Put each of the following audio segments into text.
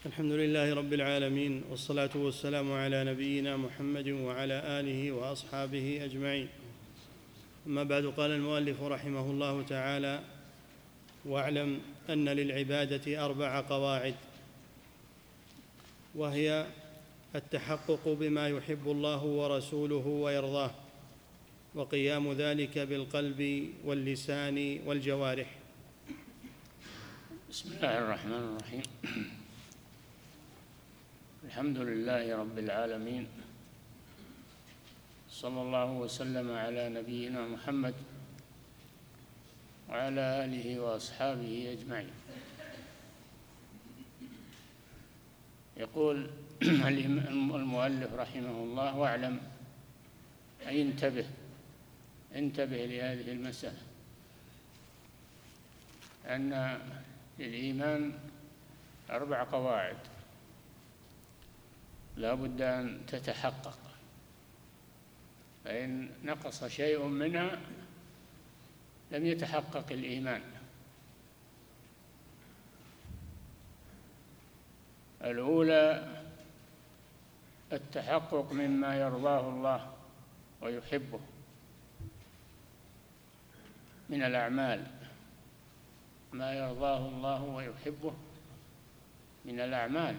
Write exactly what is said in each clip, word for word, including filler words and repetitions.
الحمد لله رب العالمين، والصلاة والسلام على نبينا محمد وعلى آله وأصحابه أجمعين. أما بعد، قال المؤلف رحمه الله تعالى: واعلم أن للعبادة أربع قواعد، وهي التحقق بما يحب الله ورسوله ويرضاه، وقيام ذلك بالقلب واللسان والجوارح. بسم الله الرحمن الرحيم. الحمد لله رب العالمين، صلى الله وسلم على نبينا محمد وعلى آله وأصحابه أجمعين. يقول المؤلف رحمه الله: واعلم، أي انتبه انتبه لهذه المسألة، أن للإيمان أربع قواعد لا بد أن تتحقق، فإن نقص شيء منها لم يتحقق الإيمان. الأولى التحقق مما يرضاه الله ويحبه من الأعمال، ما يرضاه الله ويحبه من الأعمال.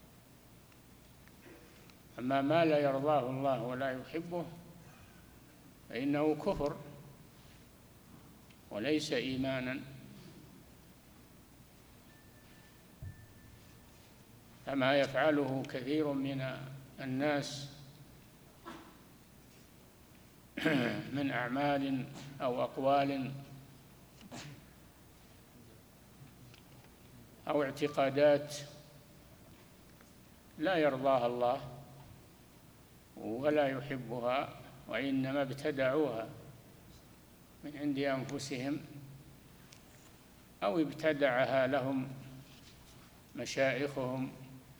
أما ما لا يرضاه الله ولا يحبه فإنه كفر وليس إيمانا. كما يفعله كثير من الناس من أعمال أو أقوال أو اعتقادات لا يرضاها الله ولا يحبها، وإنما ابتدعوها من عند أنفسهم أو ابتدعها لهم مشايخهم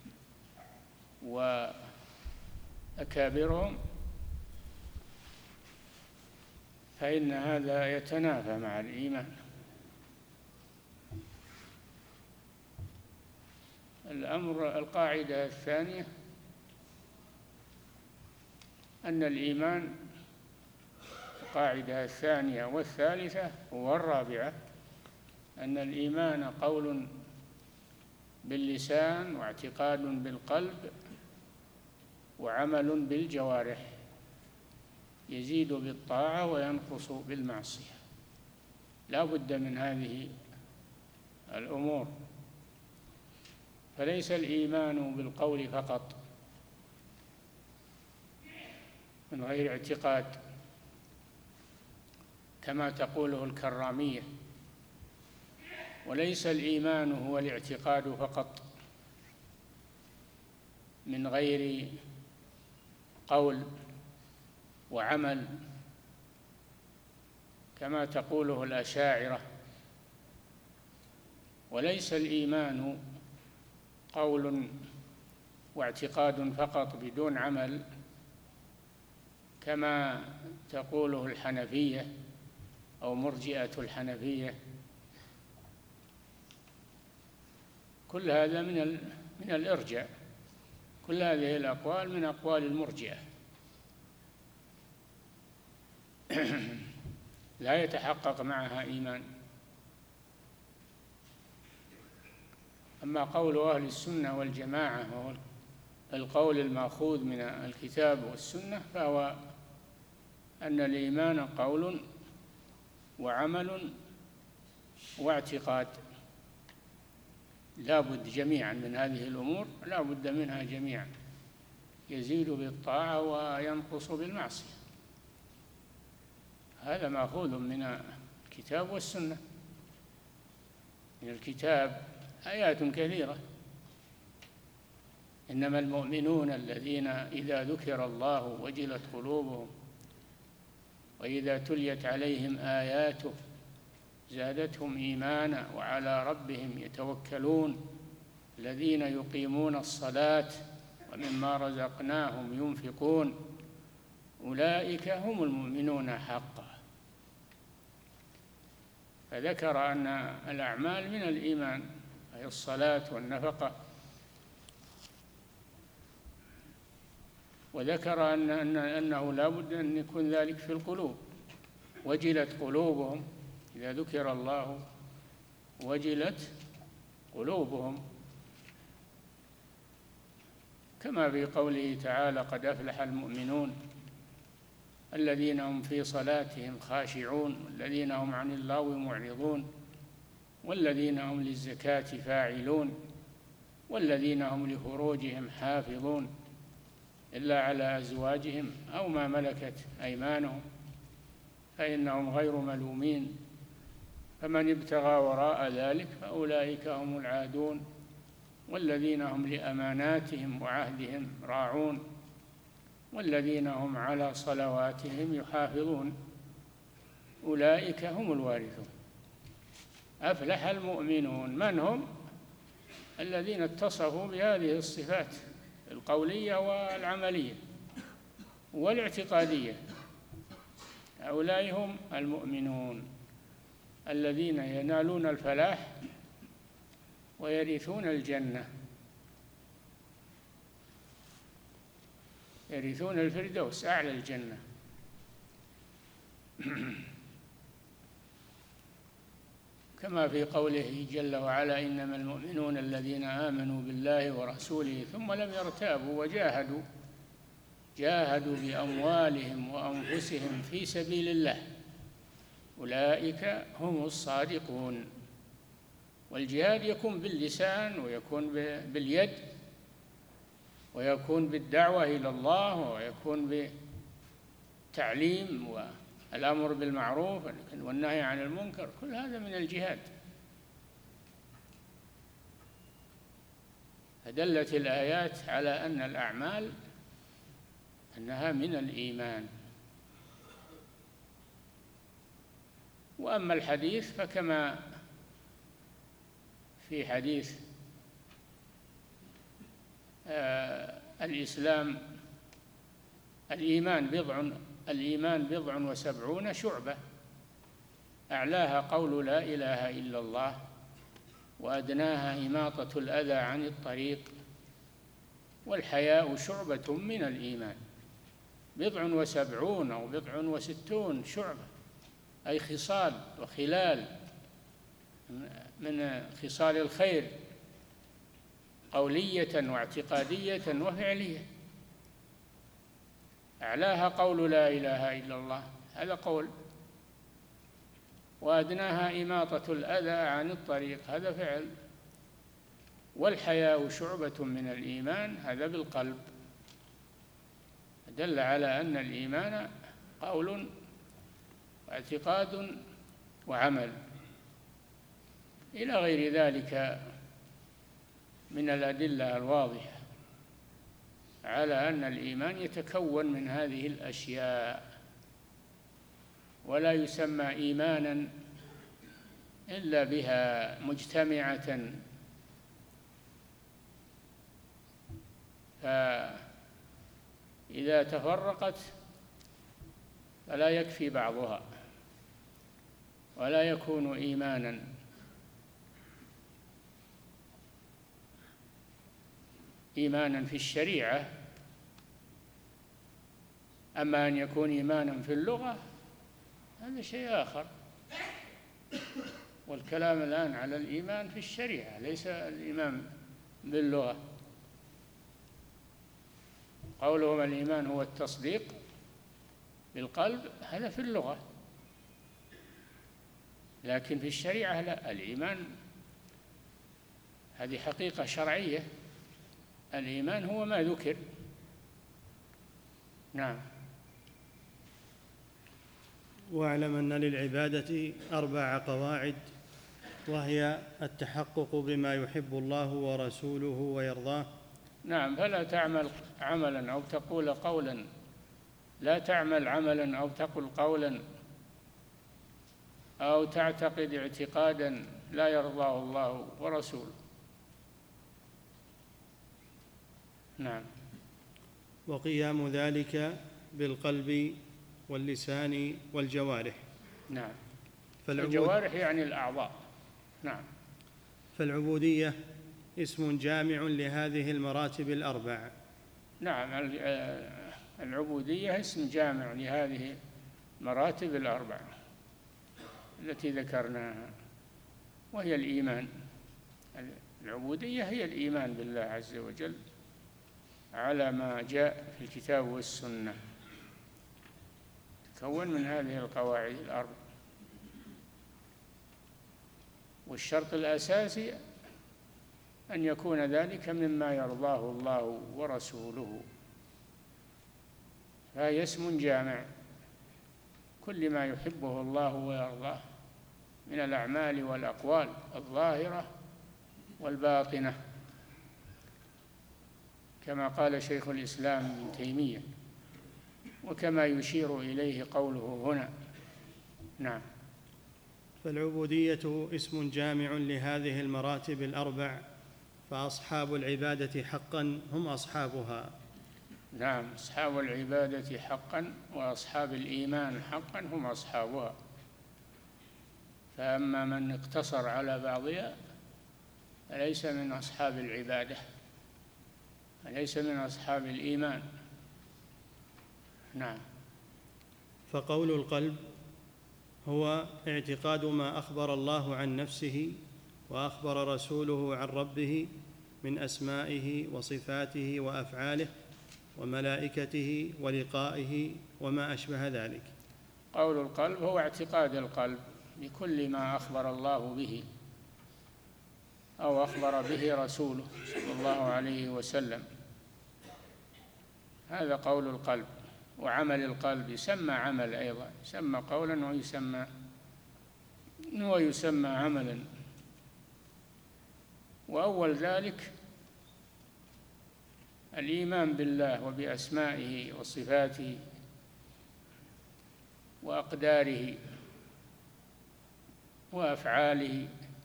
وأكابرهم، فإن هذا يتنافى مع الإيمان. الأمر القاعدة الثانية أن الإيمان، القاعدة الثانية والثالثة والرابعة، أن الإيمان قول باللسان واعتقاد بالقلب وعمل بالجوارح، يزيد بالطاعة وينقص بالمعصية. لا بد من هذه الأمور، فليس الإيمان بالقول فقط من غير اعتقاد كما تقوله الكرامية، وليس الإيمان هو الاعتقاد فقط من غير قول وعمل كما تقوله الأشاعرة، وليس الإيمان قول واعتقاد فقط بدون عمل كما تقوله الحنفية أو مرجئة الحنفية. كل هذا من من الإرجاء، كل هذه الأقوال من أقوال المرجئة، لا يتحقق معها إيمان. أما قول أهل السنة والجماعة وهو القول المأخوذ من الكتاب والسنة، فهو أن الإيمان قول وعمل واعتقاد، لا بد جميعا من هذه الأمور، لا بد منها جميعا، يزيد بالطاعة وينقص بالمعصية. هذا مأخوذ من الكتاب والسنة. من الكتاب آيات كثيرة: إنما المؤمنون الذين إذا ذكر الله وجلت قلوبهم وإذا تليت عليهم آياته زادتهم إيمانا وعلى ربهم يتوكلون الذين يقيمون الصلاة ومما رزقناهم ينفقون أولئك هم المؤمنون حقا. فذكر أن الأعمال من الإيمان، أي الصلاة والنفقة وذكر أن أن أنه لا بد أن يكون ذلك في القلوب. وجلت قلوبهم إذا ذكر الله وجلت قلوبهم، كما في قوله تعالى: قد أفلح المؤمنون الذين هم في صلاتهم خاشعون والذين هم عن اللغو معرضون والذين هم للزكاة فاعلون والذين هم لفروجهم حافظون إلا على أزواجهم أو ما ملكت أيمانهم فإنهم غير ملومين، فمن ابتغى وراء ذلك فأولئك هم العادون والذين هم لأماناتهم وعهدهم راعون والذين هم على صلواتهم يحافظون أولئك هم الوارثون. أفلح المؤمنون من هم؟ الذين اتصفوا بهذه الصفات القولية والعملية والاعتقادية، هؤلاء هم المؤمنون الذين ينالون الفلاح ويرثون الجنة، يرثون الفردوس أعلى الجنة. كما في قوله جل وعلا: إنما المؤمنون الذين آمنوا بالله ورسوله ثم لم يرتابوا وجاهدوا جاهدوا بأموالهم وأنفسهم في سبيل الله أولئك هم الصادقون. والجهاد يكون باللسان ويكون باليد ويكون بالدعوة إلى الله ويكون بالتعليم والأمر بالمعروف والنهي عن المنكر، كل هذا من الجهاد. فدلت الآيات على أن الأعمال أنها من الإيمان. وأما الحديث فكما في حديث آه الإسلام الإيمان بضع الإيمان بضع وسبعون شعبة، أعلاها قول لا إله إلا الله وأدناها إماطة الأذى عن الطريق والحياء شعبة من الإيمان. بضع وسبعون أو بضع وستون شعبة، أي خصال وخلال من خصال الخير قولية واعتقادية وفعلية. أعلاها قول لا إله إلا الله، هذا قول، وأدناها إماطة الأذى عن الطريق، هذا فعل، والحياء شعبة من الإيمان، هذا بالقلب. دل على أن الإيمان قول واعتقاد وعمل، إلى غير ذلك من الأدلة الواضحة على أن الإيمان يتكون من هذه الأشياء، ولا يسمى إيمانا إلا بها مجتمعة. فإذا تفرقت فلا يكفي بعضها ولا يكون إيمانا. إيمانا في الشريعة، أما أن يكون إيمانا في اللغة هذا شيء آخر. والكلام الآن على الإيمان في الشريعة، ليس الإيمان باللغة. قولهم الإيمان هو التصديق بالقلب، هذا في اللغة، لكن في الشريعة لا. الإيمان هذه حقيقة شرعية، الإيمان هو ما ذكر. نعم. واعلم أن للعبادة أربع قواعد، وهي التحقق بما يحب الله ورسوله ويرضاه. نعم. فلا تعمل عملا أو تقول قولا لا تعمل عملا أو تقل قولا أو تعتقد اعتقادا لا يرضاه الله ورسوله. نعم. وقيام ذلك بالقلب واللسان والجوارح. نعم. الجوارح يعني الأعضاء. نعم. فالعبودية اسم جامع لهذه المراتب الأربع، نعم، العبودية اسم جامع لهذه المراتب الأربع التي ذكرناها، وهي الإيمان. العبودية هي الإيمان بالله عز وجل على ما جاء في الكتاب والسنة، تكون من هذه القواعد الأربع. والشرط الأساسي أن يكون ذلك مما يرضاه الله ورسوله، فهي اسم جامع كل ما يحبه الله ويرضاه من الأعمال والأقوال الظاهرة والباطنة، كما قال شيخ الإسلام ابن تيمية، وكما يشير إليه قوله هنا. نعم. فالعبودية اسم جامع لهذه المراتب الأربع، فأصحاب العبادة حقا هم أصحابها. نعم، أصحاب العبادة حقا وأصحاب الإيمان حقا هم أصحابها. فأما من اقتصر على بعضها فليس من أصحاب العبادة، فليس من أصحاب الإيمان. نعم. فقول القلب هو اعتقاد ما أخبر الله عن نفسه وأخبر رسوله عن ربه من أسمائه وصفاته وأفعاله وملائكته ولقائه وما أشبه ذلك. قول القلب هو اعتقاد القلب بكل ما أخبر الله به أو أخبر به رسوله صلى الله عليه وسلم، هذا قول القلب. وعمل القلب يسمى عمل أيضا، يسمى قولا ويسمى ويسمى عملا. وأول ذلك الإيمان بالله وبأسمائه وصفاته وأقداره وأفعاله،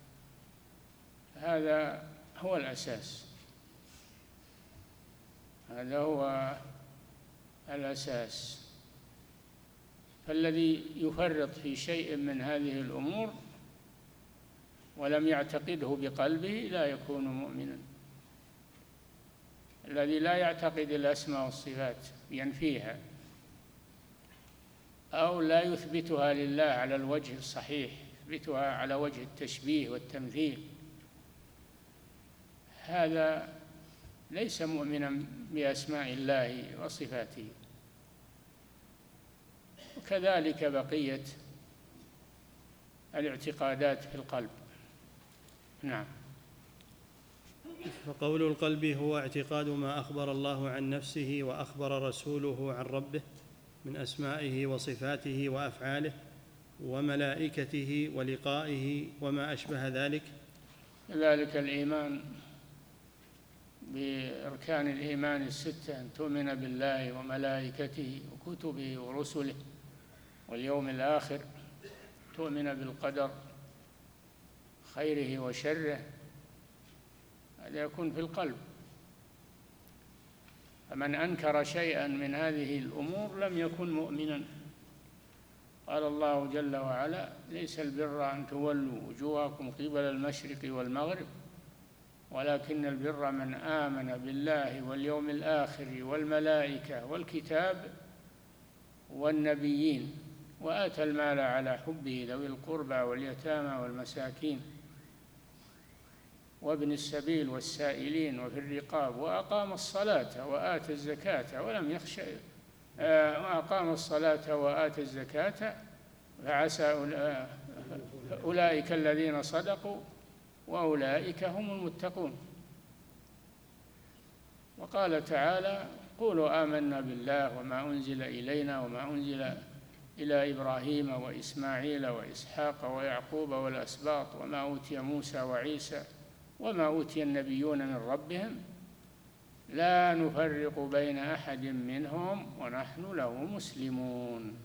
هذا هو الأساس، هذا هو الأساس. فالذي يفرط في شيء من هذه الأمور ولم يعتقده بقلبه لا يكون مؤمنا. الذي لا يعتقد الأسماء والصفات ينفيها أو لا يثبتها لله على الوجه الصحيح، يثبتها على وجه التشبيه والتمثيل، هذا ليس مؤمنا بأسماء الله وصفاته. وكذلك بقية الاعتقادات في القلب. نعم. فقول القلب هو اعتقاد ما أخبر الله عن نفسه وأخبر رسوله عن ربه من أسمائه وصفاته وأفعاله وملائكته ولقائه وما أشبه ذلك. ذلك الإيمان بأركان الإيمان الستة، أن تؤمن بالله وملائكته وكتبه ورسله واليوم الآخر، تؤمن بالقدر خيره وشره، هذا يكون في القلب. فمن أنكر شيئا من هذه الأمور لم يكن مؤمنا. قال الله جل وعلا: ليس البر أن تولوا وجوهكم قبل المشرق والمغرب ولكن البر من آمن بالله واليوم الآخر والملائكة والكتاب والنبيين وآتى المال على حبه ذوي القربى واليتامى والمساكين وابن السبيل والسائلين وفي الرقاب وأقام الصلاة وآتى الزكاة ولم يخش وأقام الصلاة وآتى الزكاة فعسى أولئك الذين صدقوا وأولئك هم المتقون. وقال تعالى: قولوا آمنا بالله وما أنزل إلينا وما أنزل إلى إبراهيم وإسماعيل وإسحاق ويعقوب والأسباط وما أوتي موسى وعيسى وما أوتي النبيون من ربهم لا نفرق بين أحد منهم ونحن له مسلمون.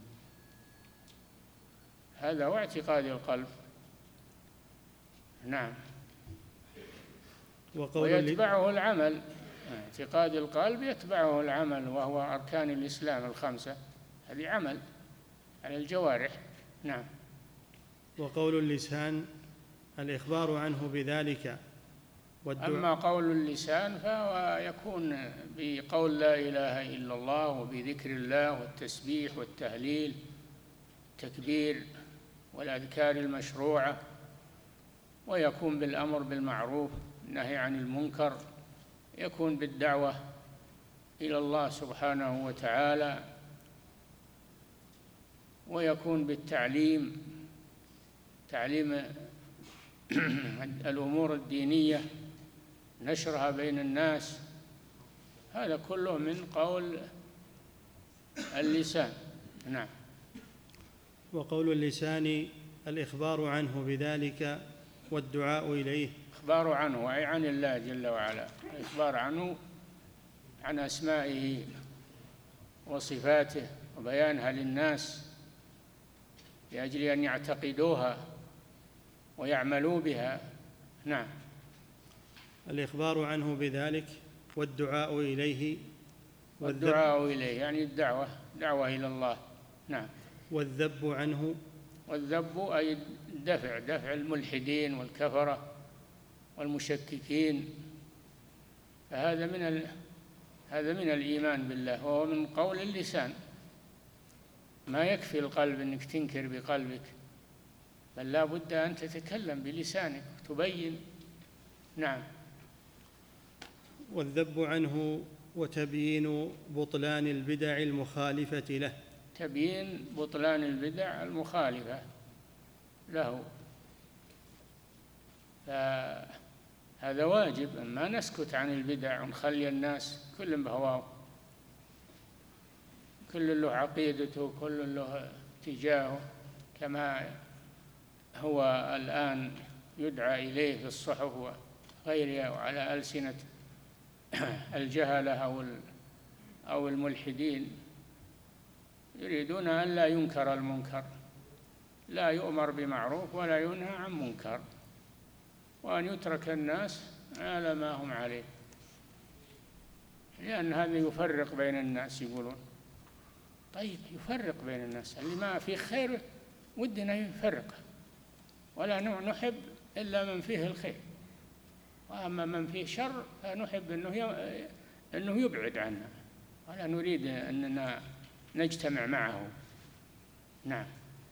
هذا هو اعتقاد القلب. نعم. ويتبعه العمل، اعتقاد القلب يتبعه العمل، وهو أركان الإسلام الخمسة، هذه عمل على الجوارح. نعم. وقول اللسان الإخبار عنه بذلك أما قول اللسان فهو يكون بقول لا إله إلا الله وبذكر الله والتسبيح والتهليل التكبير والأذكار المشروعة، ويكون بالأمر بالمعروف والنهي عن المنكر، يكون بالدعوة إلى الله سبحانه وتعالى، ويكون بالتعليم، تعليم الأمور الدينية، نشرها بين الناس. هذا كله من قول اللسان. نعم. وقول اللسان الإخبار عنه بذلك والدعاء إليه. إخبار عنه أي عن الله جل وعلا، إخبار عنه عن أسمائه وصفاته وبيانها للناس لأجل أن يعتقدوها ويعملوا بها. نعم. الإخبار عنه بذلك والدعاء إليه. والدعاء إليه يعني الدعوة، دعوة إلى الله. نعم. والذب عنه. والذب أي دفع دفع الملحدين والكفرة والمشككين، فهذا من ال... هذا من الإيمان بالله، وهو من قول اللسان. ما يكفي القلب أنك تنكر بقلبك، بل لا بد أن تتكلم بلسانك تبين. نعم. والذب عنه وتبيين بطلان البدع المخالفة له. تبيين بطلان البدع المخالفة له، فهذا واجب، ما نسكت عن البدع ونخلي الناس كل بهواه، كل له عقيدته، كل له اتجاهه، كما هو الآن يدعى إليه في الصحف وغيرها وعلى ألسنة الجهلة أو أو الملحدين، يريدون أن لا ينكر المنكر، لا يؤمر بمعروف ولا ينهى عن منكر، وأن يترك الناس على ما هم عليه، لأن هذا يفرق بين الناس. يقولون طيب يفرق بين الناس، اللي ما فيه خير ودنا يفرقه، ولا نحب إلا من فيه الخير، وأما من فيه شر فنحب أنه أنه يبعد عنه، ولا نريد أننا نجتمع معه. نعم.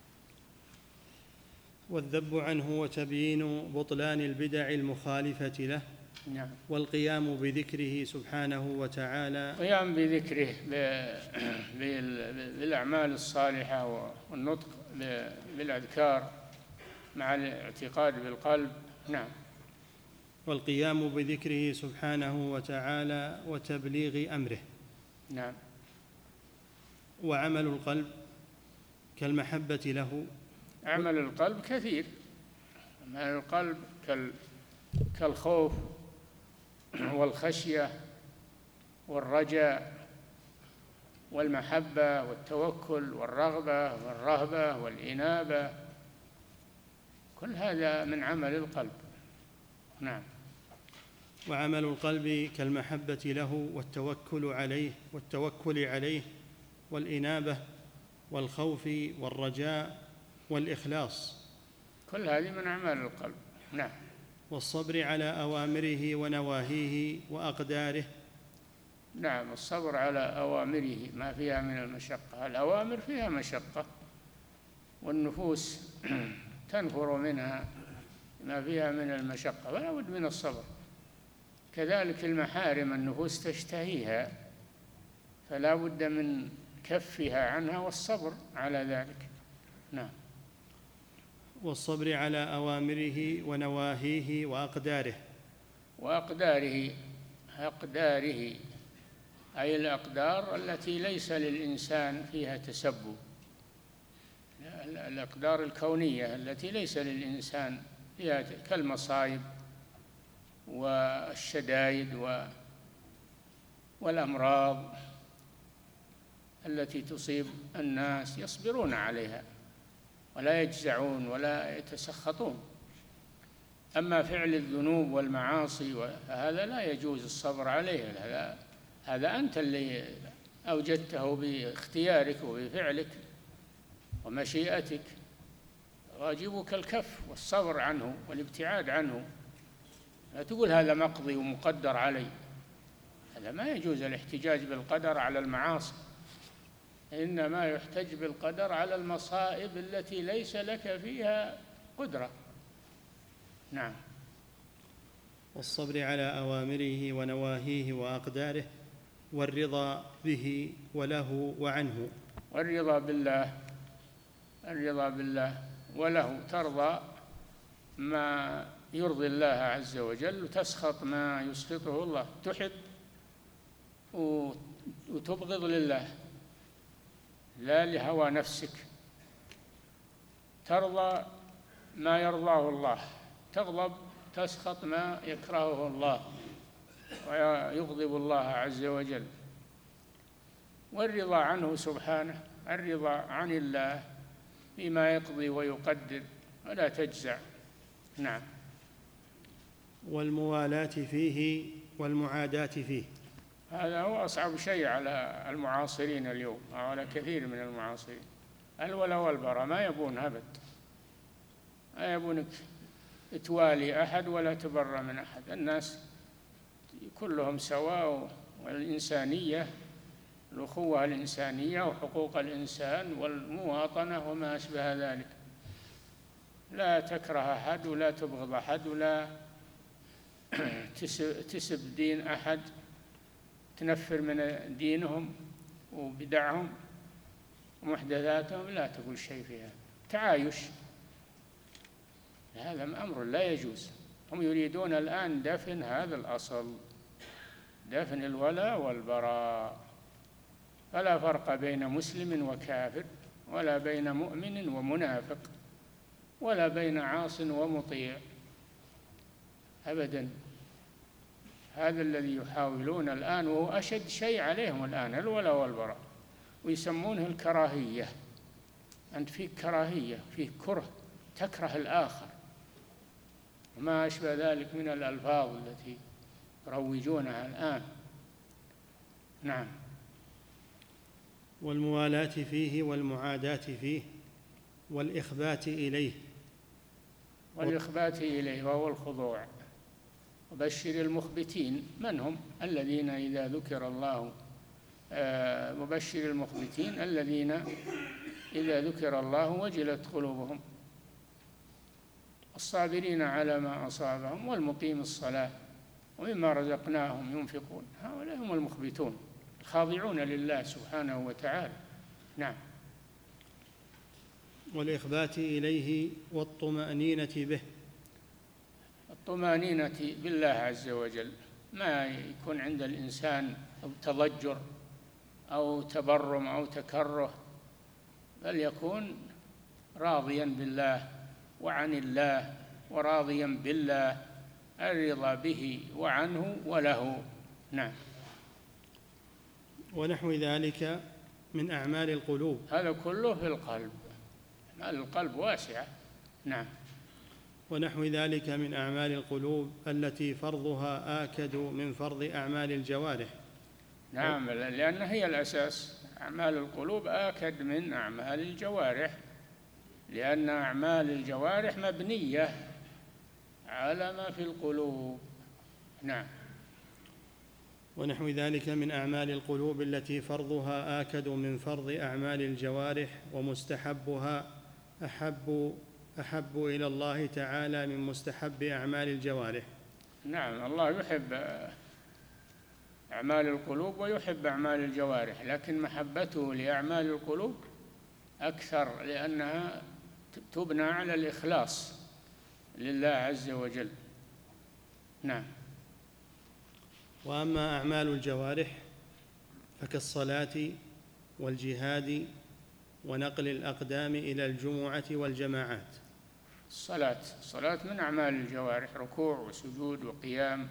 والذب عنه وتبيين بطلان البدع المخالفة له. نعم. والقيام بذكره سبحانه وتعالى. القيام بذكره بالأعمال الصالحة والنطق بالأذكار مع الاعتقاد بالقلب. نعم. والقيام بذكره سبحانه وتعالى وتبليغ أمره. نعم. وعمل القلب كالمحبة له. عمل القلب كثير، عمل القلب كالخوف والخشية والرجاء والمحبة والتوكل والرغبة والرهبة والإنابة، كل هذا من عمل القلب. نعم. وعمل القلب كالمحبة له والتوكل عليه والتوكل عليه والإنابة والخوف والرجاء والإخلاص، كل هذه من أعمال القلب. نعم. والصبر على أوامره ونواهيه وأقداره. نعم. الصبر على أوامره ما فيها من المشقة، الأوامر فيها مشقة والنفوس تنفر منها ما فيها من المشقة، ولا بد من الصبر. كذلك المحارم النفوس تشتهيها، فلا بد من كفها عنها والصبر على ذلك. نعم. والصبر على أوامره ونواهيه وأقداره. وأقداره، أقداره أي الأقدار التي ليس للإنسان فيها تسبب، الأقدار الكونية التي ليس للإنسان فيها، كالمصائب والشدائد والأمراض التي تصيب الناس، يصبرون عليها ولا يجزعون ولا يتسخطون. أما فعل الذنوب والمعاصي فهذا لا يجوز الصبر عليه، هذا هذا أنت اللي أوجدته باختيارك وبفعلك ومشيئتك، واجبك الكف والصبر عنه والابتعاد عنه، لا تقول هذا مقضي ومقدر علي، هذا ما يجوز الاحتجاج بالقدر على المعاصي، إنما يحتج بالقدر على المصائب التي ليس لك فيها قدرة. نعم. والصبر على أوامره ونواهيه وأقداره، والرضا به وله وعنه. والرضا بالله، الرضا بالله وله، ترضى ما يرضي الله عز وجل وتسخط ما يسخطه الله، تحب وتبغض لله لا لهوى نفسك، ترضى ما يرضاه الله، تغضب تسخط ما يكرهه الله ويغضب الله عز وجل. والرضا عنه سبحانه، الرضا عن الله فيما يقضي ويقدر ولا تجزع. نعم. والموالاة فيه والمعاداة فيه، هذا هو أصعب شيء على المعاصرين اليوم أو على كثير من المعاصرين، الولاء والبراء ما يبون أبد، ما يبونك توالي أحد ولا تبر من أحد، الناس كلهم سواء، والإنسانية، الأخوة الإنسانية وحقوق الإنسان والمواطنة وما أشبه ذلك، لا تكره أحد ولا تبغض أحد ولا تسب دين أحد، تنفر من دينهم وبدعهم ومحدثاتهم، لا تقول شيء فيها، تعايش، هذا أمر لا يجوز. هم يريدون الآن دفن هذا الأصل، دفن الولاء والبراء، فلا فرق بين مسلم وكافر، ولا بين مؤمن ومنافق، ولا بين عاص ومطيع أبدا. هذا الذي يحاولون الآن، وهو أشد شيء عليهم الآن، الولاء والبراء، ويسمونه الكراهية. أنت فيك كراهية، فيك كره، تكره الآخر وما أشبه ذلك من الألفاظ التي يروجونها الآن. نعم. والموالاة فيه والمعاداة فيه، والإخبات إليه، والإخبات إليه وهو الخضوع. وبشر المخبتين، من هم؟ الذين إذا ذكر الله آه وبشر المخبتين الذين إذا ذكر الله وجلت قلوبهم، الصابرين على ما أصابهم، والمقيم الصلاة ومما رزقناهم ينفقون، هؤلاء هم المخبتون الخاضعون لله سبحانه وتعالى. نعم. والإخبات إليه والطمأنينة به، الطمأنينة بالله عز وجل، ما يكون عند الإنسان أو تضجر أو تبرم أو تكره، بل يكون راضيا بالله وعن الله وراضيا بالله، الرضا به وعنه وله. نعم. ونحو ذلك من أعمال القلوب، هذا كله في القلب، أعمال القلب واسعة. نعم. ونحو ذلك من أعمال القلوب التي فرضها آكد من فرض أعمال الجوارح. نعم، لأن هي الأساس، أعمال القلوب آكد من أعمال الجوارح، لأن أعمال الجوارح مبنية على ما في القلوب. نعم. ونحو ذلك من أعمال القلوب التي فرضها آكد من فرض أعمال الجوارح، ومستحبها أحب أحب إلى الله تعالى من مستحب أعمال الجوارح. نعم، الله يحب أعمال القلوب ويحب أعمال الجوارح، لكن محبته لأعمال القلوب أكثر، لأنها تبنى على الإخلاص لله عز وجل. نعم. وأما أعمال الجوارح فكالصلاة والجهاد ونقل الأقدام إلى الجمعة والجماعات. الصلاة الصلاة من أعمال الجوارح، ركوع وسجود وقيام.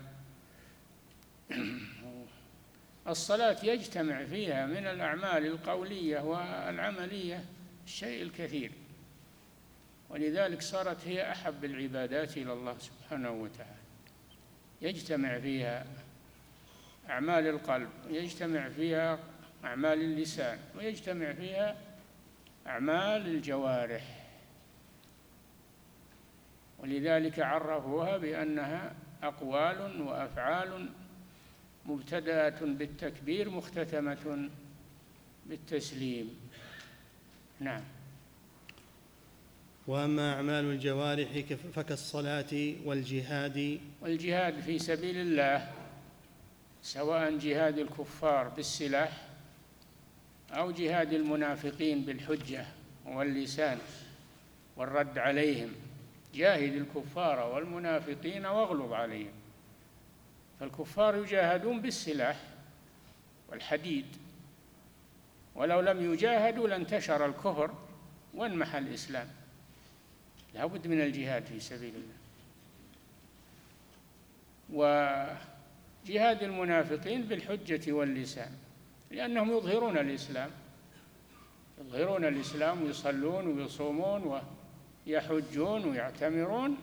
الصلاة يجتمع فيها من الأعمال القولية والعملية الشيء الكثير، ولذلك صارت هي أحب العبادات إلى الله سبحانه وتعالى. يجتمع فيها أعمال القلب، ويجتمع فيها أعمال اللسان، ويجتمع فيها أعمال الجوارح، ولذلك عرفوها بأنها أقوال وأفعال مبتدأة بالتكبير مختتمة بالتسليم. نعم. وأما أعمال الجوارح فكالصلاة والجهاد والجهاد في سبيل الله، سواء جهاد الكفار بالسلاح أو جهاد المنافقين بالحجة واللسان والرد عليهم. جاهد الكفار والمنافقين واغلظ عليهم. فالكفار يجاهدون بالسلاح والحديد، ولو لم يجاهدوا لانتشر الكفر وانمحى الإسلام. لا بد من الجهاد في سبيل الله. وجهاد المنافقين بالحجة واللسان، لأنهم يظهرون الإسلام يظهرون الإسلام ويصلون ويصومون ويحجون ويعتمرون،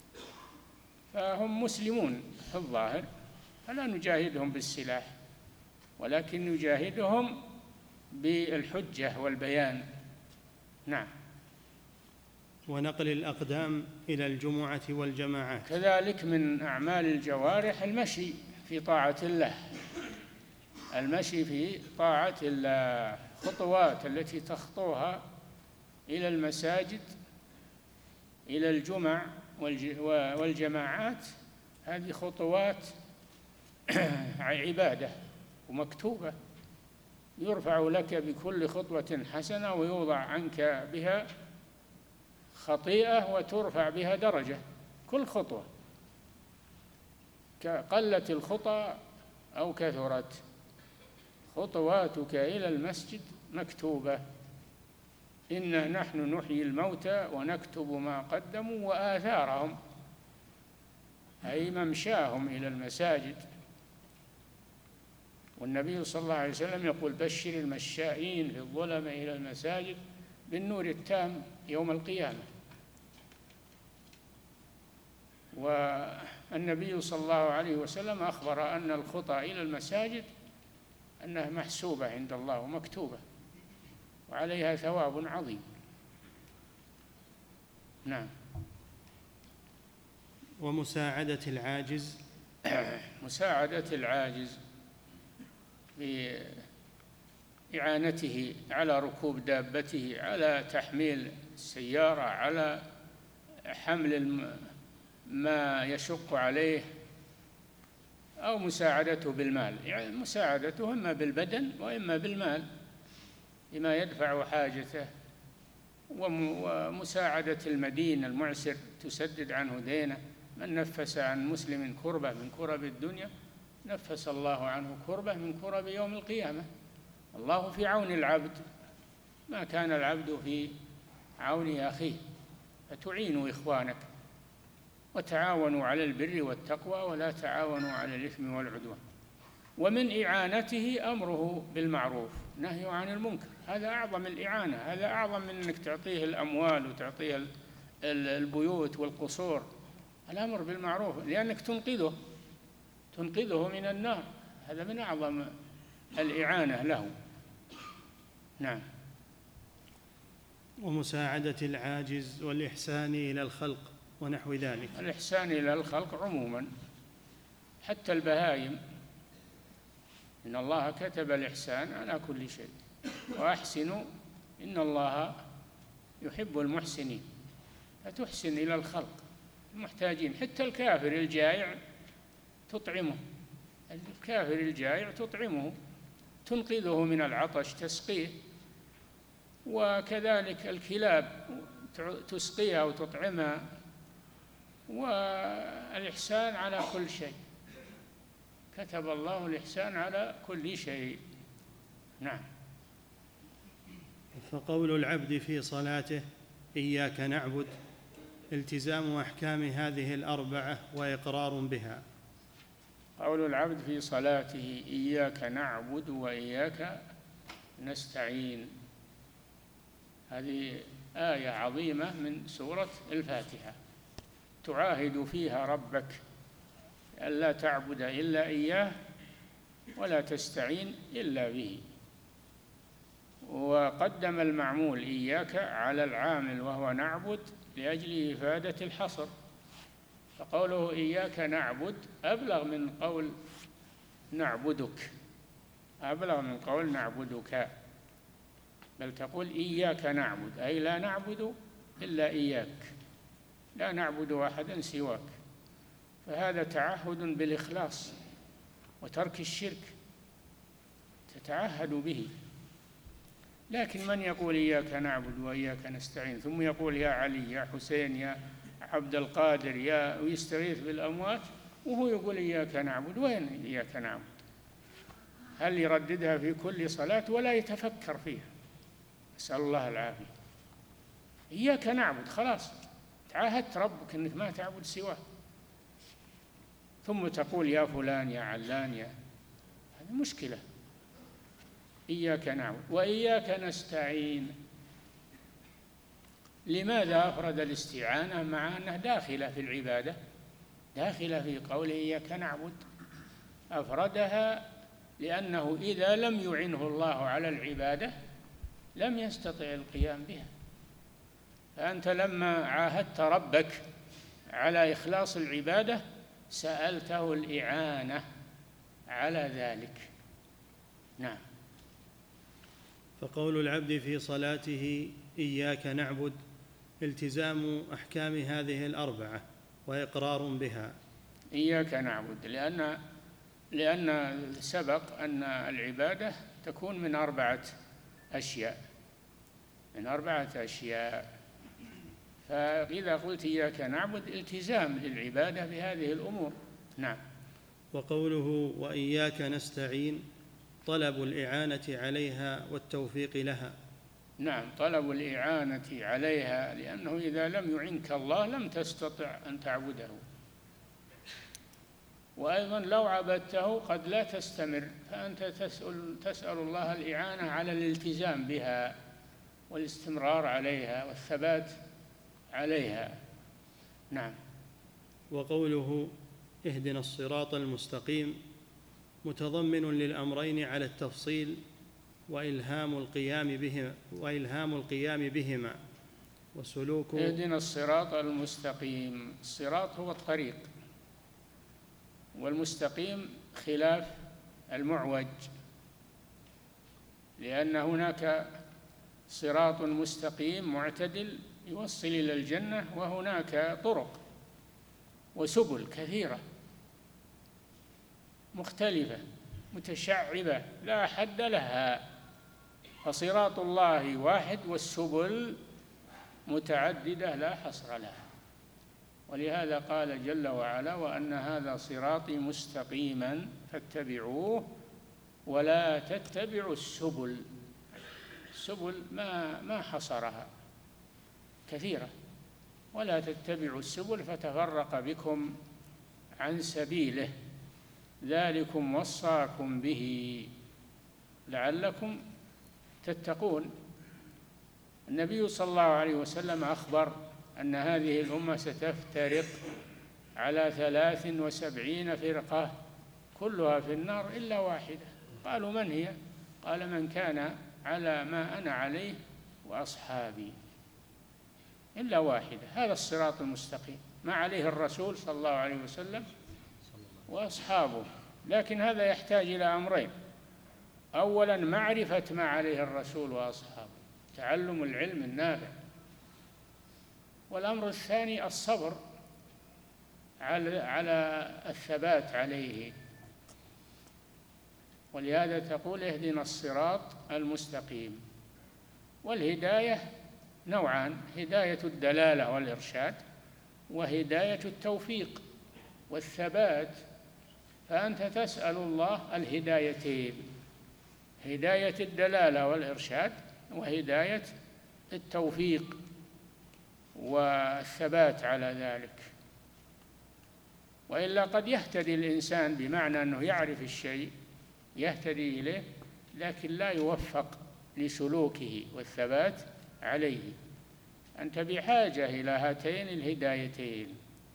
فهم مسلمون في الظاهر، فلا نجاهدهم بالسلاح، ولكن نجاهدهم بالحجة والبيان. نعم. ونقل الأقدام إلى الجمعة والجماعات. كذلك من أعمال الجوارح المشي في طاعة الله، المشي في طاعة الله، خطوات التي تخطوها إلى المساجد إلى الجمع والجماعات، هذه خطوات عبادة ومكتوبة، يرفع لك بكل خطوة حسنة ويوضع عنك بها خطيئة وترفع بها درجة. كل خطوة قلت الخطى أو كثرت، خطواتك إلى المسجد مكتوبة. إنا نحن نحيي الموتى ونكتب ما قدموا وآثارهم، أي ممشاهم إلى المساجد. والنبي صلى الله عليه وسلم يقول: بشر المشائين في الظلم إلى المساجد بالنور التام يوم القيامة. والنبي صلى الله عليه وسلم أخبر أن الخطى إلى المساجد أنها محسوبة عند الله ومكتوبة وعليها ثواب عظيم. نعم. ومساعدة العاجز مساعدة العاجز بإعانته على ركوب دابته، على تحميل السيارة، على حمل ما يشق عليه، أو مساعدته بالمال، يعني مساعدته إما بالبدن وإما بالمال بما يدفع حاجته. ومساعدة المدين المعسر، تسدد عنه دينه. من نفس عن مسلم كربة من كرب الدنيا نفس الله عنه كربة من كرب يوم القيامة. الله في عون العبد ما كان العبد في عون أخيه. فتعينوا إخوانك وتعاونوا على البر والتقوى ولا تعاونوا على الإثم والعدوان. ومن إعانته أمره بالمعروف نهي عن المنكر، هذا أعظم الإعانة، هذا أعظم من أنك تعطيه الأموال وتعطيه البيوت والقصور. الأمر بالمعروف لأنك تنقذه تنقذه من النار، هذا من أعظم الإعانة له. نعم. ومساعدة العاجز والإحسان إلى الخلق ونحو ذلك. الإحسان إلى الخلق عموما، حتى البهائم، إن الله كتب الإحسان على كل شيء، وأحسنوا إن الله يحب المحسنين. فتحسن إلى الخلق المحتاجين، حتى الكافر الجائع تطعمه، الكافر الجائع تطعمه، تنقذه من العطش، تسقيه. وكذلك الكلاب تسقيها وتطعمها. والإحسان على كل شيء، كتب الله الإحسان على كل شيء. نعم. فقول العبد في صلاته إياك نعبد التزام أحكام هذه الأربعة وإقرار بها. قول العبد في صلاته إياك نعبد وإياك نستعين، هذه آية عظيمة من سورة الفاتحة، تعاهد فيها ربك ألا تعبد إلا إياه ولا تستعين إلا به. وقدم المعمول إياك على العامل وهو نعبد لأجل إفادة الحصر، فقوله إياك نعبد أبلغ من قول نعبدك، أبلغ من قول نعبدك، بل تقول إياك نعبد، أي لا نعبد إلا إياك، لا نعبد أحدا سواك. فهذا تعهد بالإخلاص وترك الشرك، تتعهد به. لكن من يقول إياك نعبد وإياك نستعين ثم يقول يا علي يا حسين يا عبد القادر يا، ويستغيث بالأموات وهو يقول إياك نعبد، وين إياك نعبد؟ هل يرددها في كل صلاة ولا يتفكر فيها؟ نسأل الله العافية. إياك نعبد، خلاص تعاهدت ربك أنك ما تعبد سواه، ثم تقول يا فلان يا علان يا، هذه مشكلة. إياك نعبد وإياك نستعين. لماذا أفرد الاستعانة مع أنها داخلة في العبادة، داخلة في قوله إياك نعبد؟ أفردها لأنه إذا لم يعنه الله على العبادة لم يستطع القيام بها. فأنت لما عاهدت ربك على إخلاص العبادة سألته الإعانة على ذلك. نعم. فقول العبد في صلاته إياك نعبد التزام أحكام هذه الأربعة وإقرار بها. إياك نعبد لأن لأن سبق أن العبادة تكون من أربعة أشياء، من أربعة أشياء. فإذا قلت إياك نعبد التزام للعبادة بهذه الأمور. نعم. وقوله وإياك نستعين طلب الإعانة عليها والتوفيق لها. نعم، طلب الإعانة عليها، لأنه إذا لم يعنك الله لم تستطع أن تعبده، وأيضا لو عبدته قد لا تستمر، فأنت تسأل, تسأل الله الإعانة على الالتزام بها والاستمرار عليها والثبات عليها. نعم. وقوله اهدنا الصراط المستقيم متضمن للأمرين على التفصيل وإلهام القيام بهما وإلهام القيام بهما وسلوك. اهدنا الصراط المستقيم، الصراط هو الطريق، والمستقيم خلاف المعوج، لأن هناك صراط مستقيم معتدل يوصل إلى الجنة، وهناك طرق وسبل كثيرة مختلفة متشعبة لا حد لها، فصراط الله واحد والسبل متعددة لا حصر لها. ولهذا قال جل وعلا وأن هذا صراطي مستقيما فاتبعوه ولا تتبعوا السبل. السبل ما ما حصرها، كثيرة. ولا تتبعوا السبل فتفرق بكم عن سبيله ذلكم وصاكم به لعلكم تتقون. النبي صلى الله عليه وسلم أخبر أن هذه الأمة ستفترق على ثلاث وسبعين فرقة كلها في النار إلا واحدة. قالوا من هي؟ قال من كان على ما أنا عليه وأصحابي، إلا واحدة. هذا الصراط المستقيم ما عليه الرسول صلى الله عليه وسلم وأصحابه. لكن هذا يحتاج إلى أمرين: أولا معرفة ما عليه الرسول وأصحابه، تعلم العلم النافع، والأمر الثاني الصبر على على الثبات عليه. ولهذا تقول اهدنا الصراط المستقيم. والهداية نوعان: هداية الدلالة والإرشاد، وهداية التوفيق والثبات. فأنت تسأل الله الهدايتين: هداية الدلالة والإرشاد، وهداية التوفيق والثبات على ذلك. وإلا قد يهتدي الإنسان بمعنى أنه يعرف الشيء يهتدي إليه، لكن لا يوفق لسلوكه والثبات عليه. أنت بحاجة إلى هاتين الهدايتين.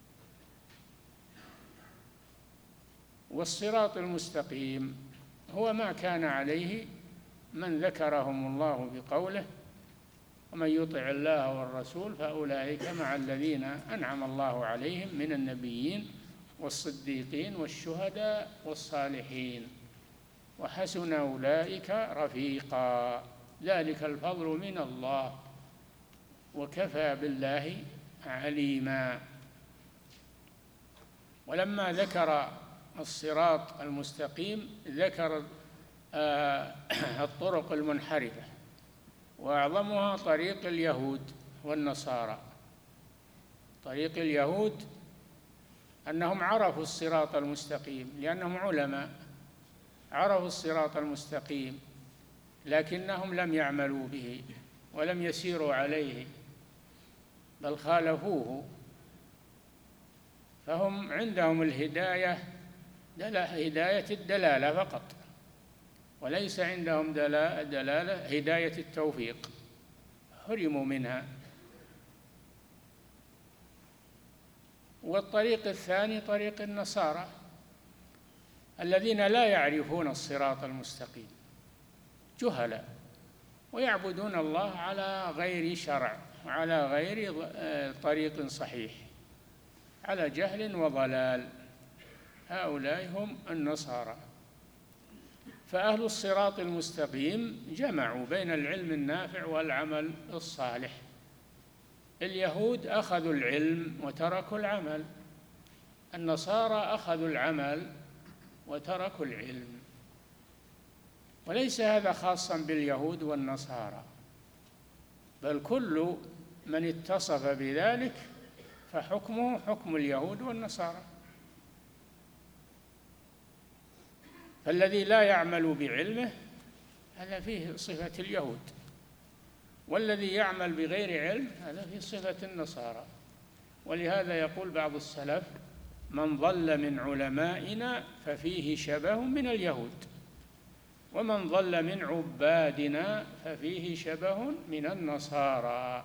والصراط المستقيم هو ما كان عليه من ذكرهم الله بقوله ومن يطع الله والرسول فأولئك مع الذين أنعم الله عليهم من النبيين والصديقين والشهداء والصالحين وحسن أولئك رفيقا ذلك الفضل من الله وكفى بالله عليما. ولما ذكر الصراط المستقيم ذكر الطرق المنحرفة، وأعظمها طريق اليهود والنصارى. طريق اليهود أنهم عرفوا الصراط المستقيم لأنهم علماء، عرفوا الصراط المستقيم لكنهم لم يعملوا به ولم يسيروا عليه بل خالفوه، فهم عندهم الهداية هداية الدلالة فقط، وليس عندهم دلالة هداية التوفيق، حرموا منها. والطريق الثاني طريق النصارى الذين لا يعرفون الصراط المستقيم، جهلا، ويعبدون الله على غير شرع وعلى غير طريق صحيح، على جهل وضلال. هؤلاء هم النصارى. فأهل الصراط المستقيم جمعوا بين العلم النافع والعمل الصالح. اليهود أخذوا العلم وتركوا العمل، النصارى أخذوا العمل وتركوا العلم. وليس هذا خاصا باليهود والنصارى، بل كل من اتصف بذلك فحكمه حكم اليهود والنصارى. فالذي لا يعمل بعلمه هذا فيه صفة اليهود، والذي يعمل بغير علم هذا فيه صفة النصارى. ولهذا يقول بعض السلف: من ضل من علمائنا ففيه شبه من اليهود، ومن ضل من عبادنا ففيه شبه من النصارى.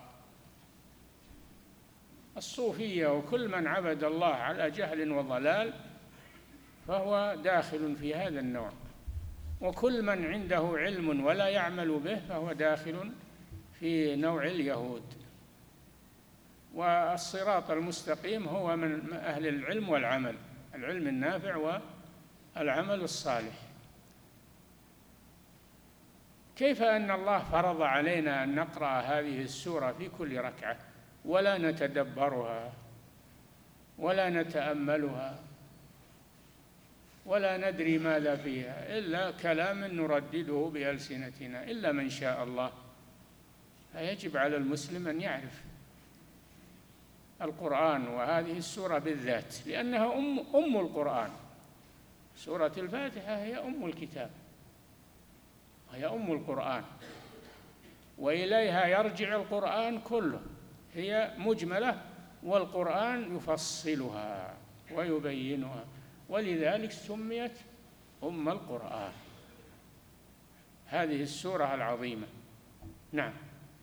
الصوفية وكل من عبد الله على جهل وضلال فهو داخل في هذا النوع، وكل من عنده علم ولا يعمل به فهو داخل في نوع اليهود. والصراط المستقيم هو من أهل العلم والعمل، العلم النافع والعمل الصالح. كيف أن الله فرض علينا أن نقرأ هذه السورة في كل ركعة ولا نتدبرها ولا نتأملها ولا ندري ماذا فيها إلا كلام نردده بألسنتنا إلا من شاء الله؟ فيجب على المسلم أن يعرف القرآن وهذه السورة بالذات، لأنها أم, أم القرآن. سورة الفاتحة هي أم الكتاب، هي أم القرآن، وإليها يرجع القرآن كله، هي مجملة والقرآن يفصلها ويبينها، ولذلك سميت أم القرآن هذه السورة العظيمة. نعم.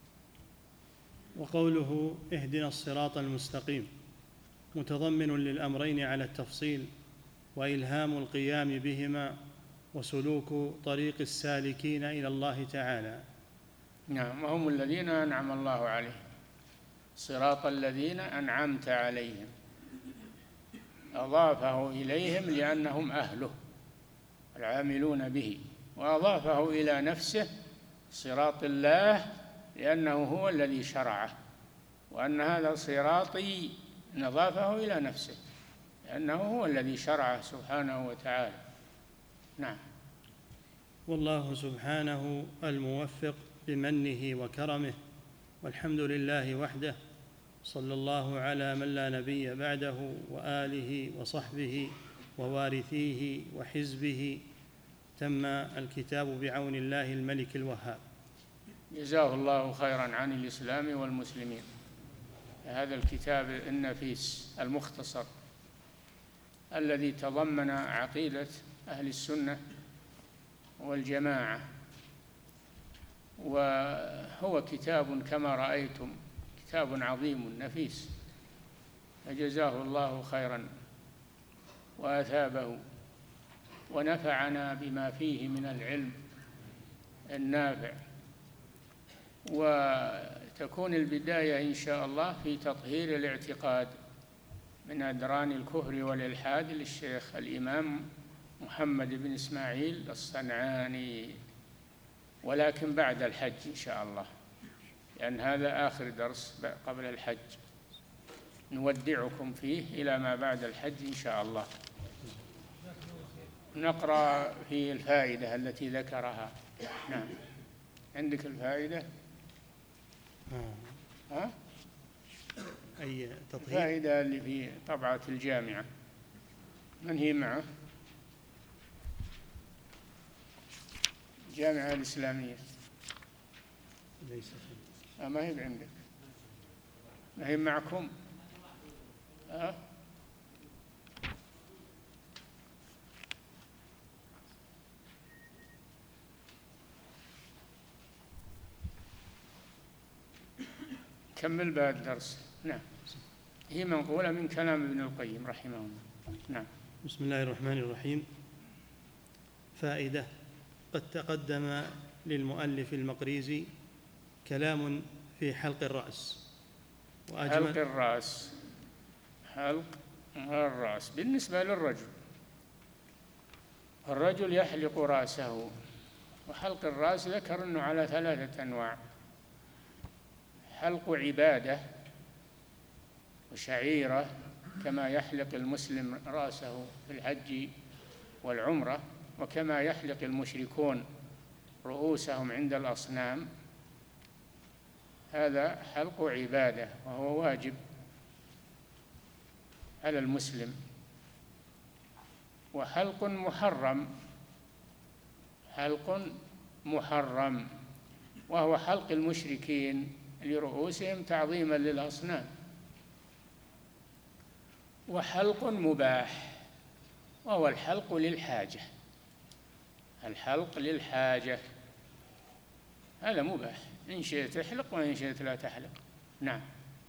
وقوله اهدنا الصراط المستقيم متضمن للأمرين على التفصيل، وإلهام القيام بهما وسلوك طريق السالكين إلى الله تعالى. نعم، وهم الذين أنعم الله عليهم، صراط الذين أنعمت عليهم، أضافه إليهم لأنهم أهله العاملون به، وأضافه إلى نفسه صراط الله لأنه هو الذي شرعه، وأن هذا صراطي نضافه إلى نفسه لأنه هو الذي شرعه سبحانه وتعالى. نعم. والله سبحانه الموفق بمنه وكرمه، والحمد لله وحده، صلى الله على من لا نبي بعده وآله وصحبه ووارثيه وحزبه. تم الكتاب بعون الله الملك الوهاب. جزاه الله خيرا عن الإسلام والمسلمين. هذا الكتاب النفيس المختصر الذي تضمن عقيدة أهل السنة والجماعة، وهو كتاب كما رأيتم كتاب عظيم نفيس، فجزاه الله خيرا وأثابه ونفعنا بما فيه من العلم النافع. وتكون البداية إن شاء الله في تطهير الاعتقاد من أدران الكفر والإلحاد للشيخ الإمام محمد بن إسماعيل الصنعاني، ولكن بعد الحج إن شاء الله، لأن هذا آخر درس قبل الحج، نودعكم فيه إلى ما بعد الحج إن شاء الله. نقرأ في الفائدة التي ذكرها. نعم، عندك الفائدة؟ ها؟ أي تطهير؟ الفائدة اللي في طبعة الجامعة، من هي معه؟ الجامعة الإسلامية. ليس آه ما هي عندك، ما هي معكم؟ أه؟ كمل بعد الدرس. نعم، هي منقولة من كلام ابن القيم رحمه الله. نعم. بسم الله الرحمن الرحيم. فائدة: قد تقدم للمؤلف المقريزي كلام في حلق الرأس وأجمل حلق الرأس، حلق الرأس بالنسبة للرجل، الرجل يحلق رأسه، وحلق الرأس ذكر أنه على ثلاثة أنواع: حلق عبادة وشعيرة كما يحلق المسلم رأسه في الحج والعمرة، وكما يحلق المشركون رؤوسهم عند الأصنام، هذا حلق عبادة وهو واجب على المسلم. وحلق محرم، حلق محرم وهو حلق المشركين لرؤوسهم تعظيما للأصنام. وحلق مباح وهو الحلق للحاجة، الحلق للحاجة هذا مباح، إن شئت احلق وإن شئت لا تحلق. نعم.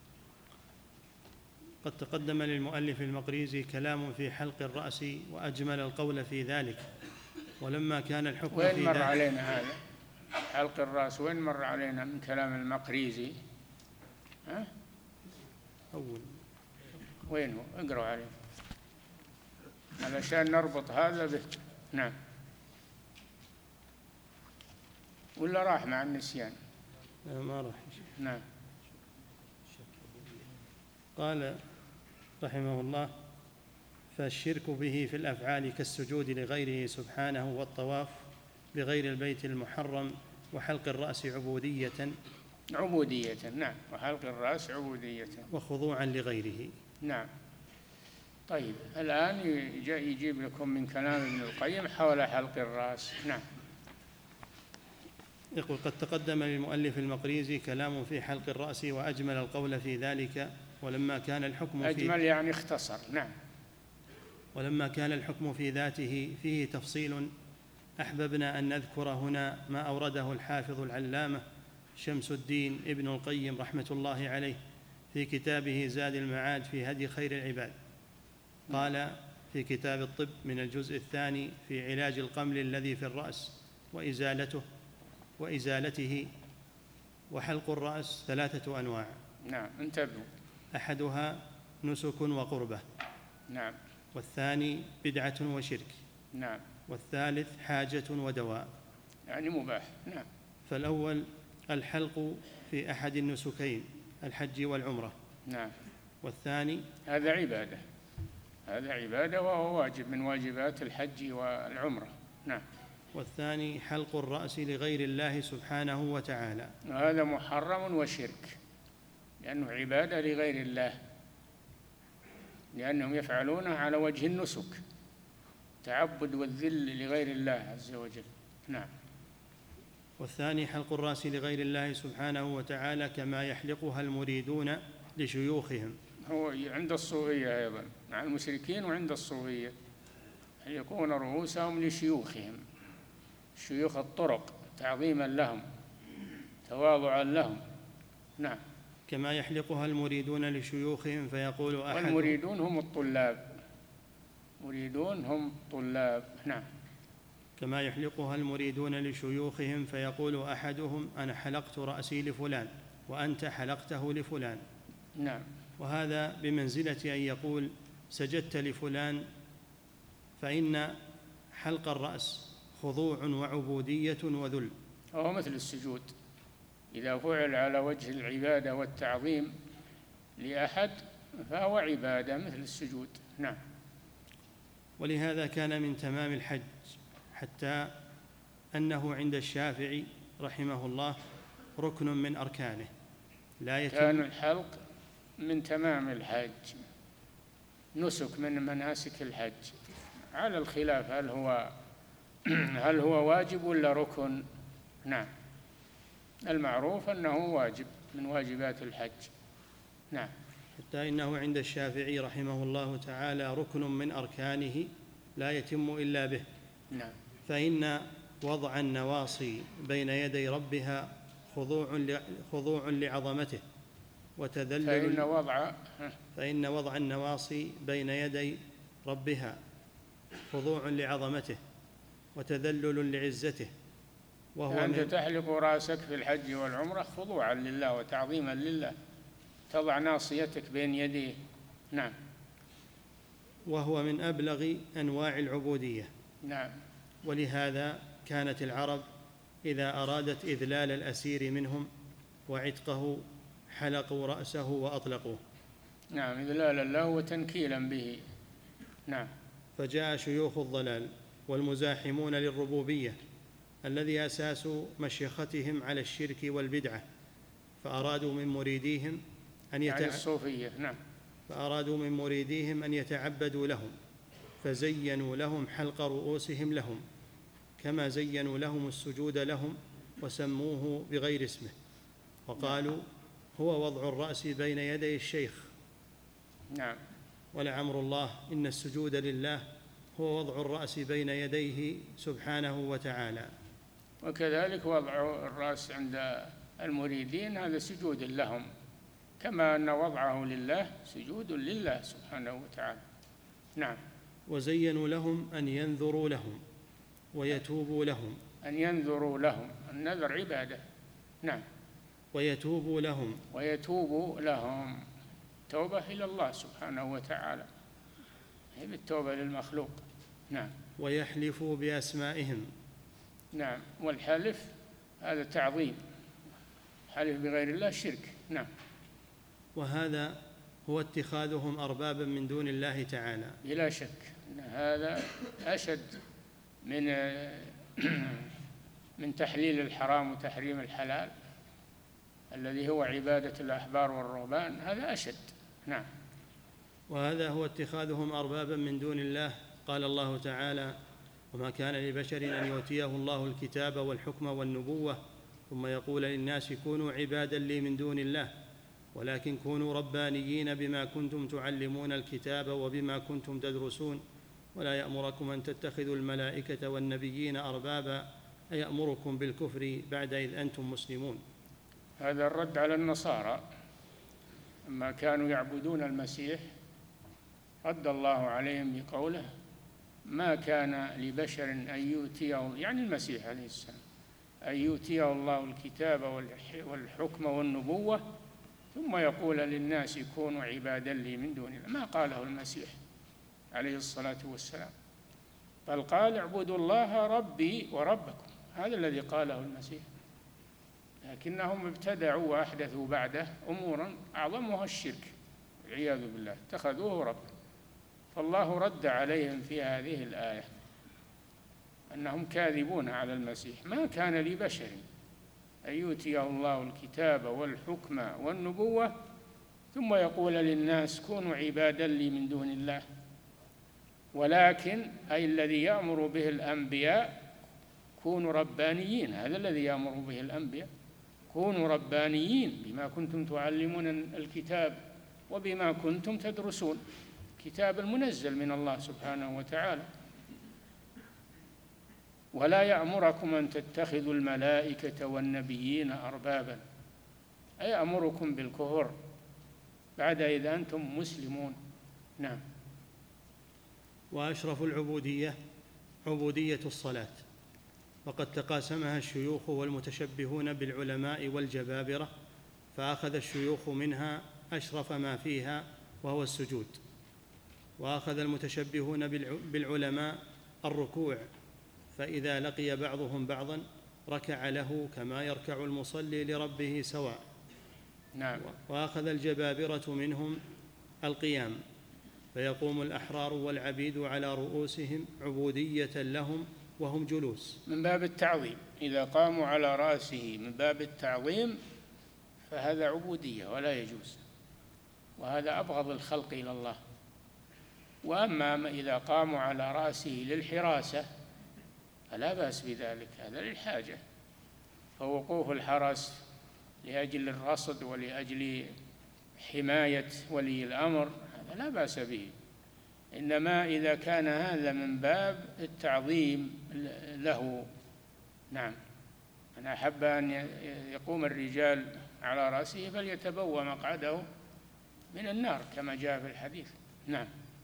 قد تقدم للمؤلف المقريزي كلام في حلق الرأس وأجمل القول في ذلك، ولما كان الحكم وين في مر ذلك علينا هذا حلق الرأس؟ وين مر علينا من كلام المقريزي؟ ها؟ أول وين هو؟ اقرأوا عليه علشان نربط هذا به. نعم. ولا راح مع النسيان؟ ما راح. نعم. قال رحمه الله: فالشرك به في الأفعال كالسجود لغيره سبحانه والطواف بغير البيت المحرم وحلق الرأس عبودية عبودية نعم، وحلق الرأس عبودية وخضوعا لغيره. نعم. طيب، الآن يجيب لكم من كلام ابن القيم حول حلق الرأس. نعم. يقول: قد تقدم للمؤلف المقريزي كلام في حلق الرأس وأجمل القول في ذلك، ولما كان الحكم في أجمل يعني اختصر. نعم. ولما كان الحكم في ذاته فيه تفصيل، أحببنا أن نذكر هنا ما أورده الحافظ العلامة شمس الدين ابن القيم رحمة الله عليه في كتابه زاد المعاد في هدي خير العباد. قال في كتاب الطب من الجزء الثاني في علاج القمل الذي في الرأس وإزالته وإزالته: وحلق الرأس ثلاثة أنواع. نعم، انتبهوا. أحدها نسك وقربة. نعم. والثاني بدعة وشرك. نعم. والثالث حاجة ودواء، يعني مباح. نعم. فالأول الحلق في أحد النسكين الحج والعمرة. نعم. والثاني هذا عبادة، هذا عبادة وهو واجب من واجبات الحج والعمرة. نعم. والثاني حلق الرأس لغير الله سبحانه وتعالى، وهذا محرم وشرك، لأنه عبادة لغير الله، لأنهم يفعلونه على وجه النسك، تعبد والذل لغير الله عز وجل. نعم. والثاني حلق الرأس لغير الله سبحانه وتعالى كما يحلقها المريدون لشيوخهم. هو عند الصوفية أيضا، مع المشركين وعند الصوفية يحلقون رؤوسهم لشيوخهم، شيوخ الطرق، تعظيما لهم، تواضعا لهم. نعم. كما يحلقها المريدون لشيوخهم فيقول أحد والمريدون هم الطلاب، مريدون هم طلاب. نعم. كما يحلقها المريدون لشيوخهم فيقول أحدهم: أنا حلقت رأسي لفلان وأنت حلقته لفلان. نعم. وهذا بمنزلة أن يقول: سجدت لفلان، فإن حلق الرأس خضوع وعبودية وذل. هو مثل السجود، إذا فعل على وجه العبادة والتعظيم لأحد فهو عبادة مثل السجود. نعم. ولهذا كان من تمام الحج، حتى أنه عند الشافعي رحمه الله ركن من أركانه لا يتم. كان الحلق من تمام الحج، نسك من مناسك الحج، على الخلاف هل هو هل هو واجب ولا ركن. نعم، المعروف أنه واجب من واجبات الحج. نعم. حتى إنه عند الشافعي رحمه الله تعالى ركن من أركانه لا يتم إلا به. نعم. فإن وضع النواصي بين يدي ربها خضوع خضوع لعظمته وتذلل. فإن وضع فإن وضع النواصي بين يدي ربها خضوع لعظمته وتذلل لعزته. وهو أنت من تحلق رأسك في الحج والعمرة خضوعا لله وتعظيما لله، تضع ناصيتك بين يديه. نعم. وهو من أبلغ أنواع العبودية. نعم. ولهذا كانت العرب إذا أرادت إذلال الأسير منهم وعتقه حلقوا رأسه وأطلقوه. نعم، إذلالا له وتنكيلا به. نعم. فجاء شيوخ الضلال والمزاحمون للربوبية الذي أساس مشيختهم على الشرك والبدعة، فأرادوا من مريديهم أن يعني يتع... الصوفية. نعم. فأرادوا من مريديهم أن يتعبدوا لهم، فزينوا لهم حلق رؤوسهم لهم، كما زينوا لهم السجود لهم وسموه بغير اسمه، وقالوا هو وضع الرأس بين يدي الشيخ. نعم. ولعمر الله إن السجود لله هو وضع الرأس بين يديه سبحانه وتعالى. وكذلك وضع الرأس عند المريدين هذا سجود لهم، كما أن وضعه لله سجود لله سبحانه وتعالى. نعم. وزينوا لهم أن ينذروا لهم ويتوبوا لهم. أن ينذروا لهم، النذر عبادة. نعم. ويتوبوا لهم. ويتوبوا لهم، توبة إلى الله سبحانه وتعالى، هي بالتوبة للمخلوق. نعم. ويحلفوا بأسمائهم. نعم. والحلف هذا تعظيم، حلف بغير الله شرك. نعم. وهذا هو اتخاذهم أربابا من دون الله تعالى. بلا شك أن هذا أشد من من تحليل الحرام وتحريم الحلال الذي هو عبادة الأحبار والرهبان، هذا أشد. نعم. وهذا هو اتخاذهم أربابا من دون الله. قال الله تعالى: وما كان لبشر أن يؤتيه الله الكتاب والحكم والنبوة ثم يقول للناس كونوا عبادا لي من دون الله ولكن كونوا ربانيين بما كنتم تعلمون الكتاب وبما كنتم تدرسون ولا يأمركم أن تتخذوا الملائكة والنبيين أربابا أيأمركم بالكفر بعد إذ أنتم مسلمون. هذا الرد على النصارى لما كانوا يعبدون المسيح، رد الله عليهم بقوله: ما كان لبشر أن يؤتيه، يعني المسيح عليه السلام، أن يؤتيه الله الكتاب والحكم والنبوة ثم يقول للناس كونوا عبادا لي من دون الله. ما قاله المسيح عليه الصلاة والسلام، بل قال: اعبدوا الله ربي وربكم. هذا الذي قاله المسيح، لكنهم ابتدعوا وأحدثوا بعده أمورا أعظمها الشرك والعياذ بالله، اتخذوه ربا. فالله رد عليهم في هذه الآية أنهم كاذبون على المسيح. ما كان لبشر أن يؤتيه الله الكتاب والحكم والنبوة ثم يقول للناس كونوا عبادا لي من دون الله، ولكن أي الذي يأمر به الأنبياء كونوا ربانيين. هذا الذي يأمر به الأنبياء، كونوا ربانيين بما كنتم تعلمون الكتاب وبما كنتم تدرسون، كتاب المنزل من الله سبحانه وتعالى. ولا يأمركم أن تتخذوا الملائكة والنبيين أربابا، أي يأمركم بالكفر بعد إذا أنتم مسلمون. نعم. وأشرف العبودية عبودية الصلاة، وقد تقاسمها الشيوخ والمتشبهون بالعلماء والجبابرة، فأخذ الشيوخ منها أشرف ما فيها وهو السجود، وأخذ المتشبهون بالعلماء الركوع، فإذا لقي بعضهم بعضا ركع له كما يركع المصلي لربه سواء. نعم. وأخذ الجبابرة منهم القيام، فيقوم الأحرار والعبيد على رؤوسهم عبودية لهم وهم جلوس، من باب التعظيم. إذا قاموا على رأسه من باب التعظيم فهذا عبودية ولا يجوز، وهذا أبغض الخلق إلى الله. وأما إذا قاموا على رأسه للحراسة فلا بأس بذلك، هذا للحاجة، فوقوف الحرس لأجل الرصد ولأجل حماية ولي الأمر هذا لا بأس به. إنما إذا كان هذا من باب التعظيم له. نعم. من أحب أن يقوم الرجال على رأسه فليتبوأ مقعده من النار كما جاء في الحديث. نعم.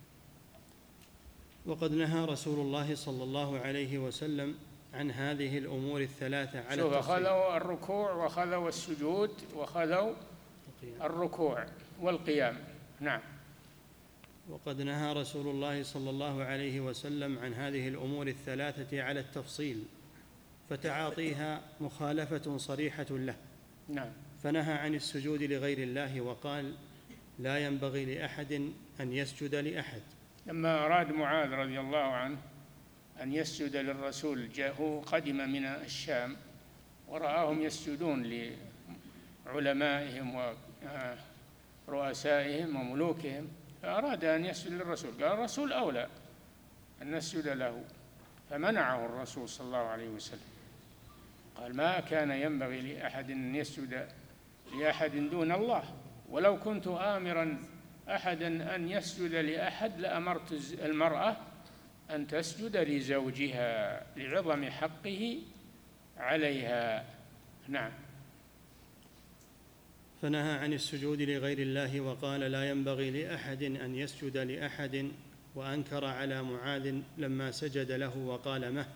وقد نهى رسول الله صلى الله عليه وسلم عن هذه الأمور الثلاثة على شوف، التفصيل. أخذوا الركوع وأخذوا السجود وأخذوا الركوع والقيام. نعم. وقد نهى رسول الله صلى الله عليه وسلم عن هذه الأمور الثلاثة على التفصيل، فتعاطيها مخالفة صريحة له. نعم. فنهى عن السجود لغير الله وقال: لا ينبغي لأحد أن يسجد لأحد. لما أراد معاذ رضي الله عنه أن يسجد للرسول، جاءه قدم من الشام ورآهم يسجدون لعلمائهم ورؤسائهم وملوكهم، فأراد أن يسجد للرسول، قال: الرسول أولى أن نسجد له، فمنعه الرسول صلى الله عليه وسلم، قال: ما كان ينبغي لأحد أن يسجد لأحد دون الله، ولو كنت آمرا أحدا أن يسجد لأحد لأمرت المرأة أن تسجد لزوجها لعظم حقه عليها. نعم. فنهى عن السجود لغير الله وقال: لا ينبغي لأحد أن يسجد لأحد، وأنكر على معاذ لما سجد له وقال: مه.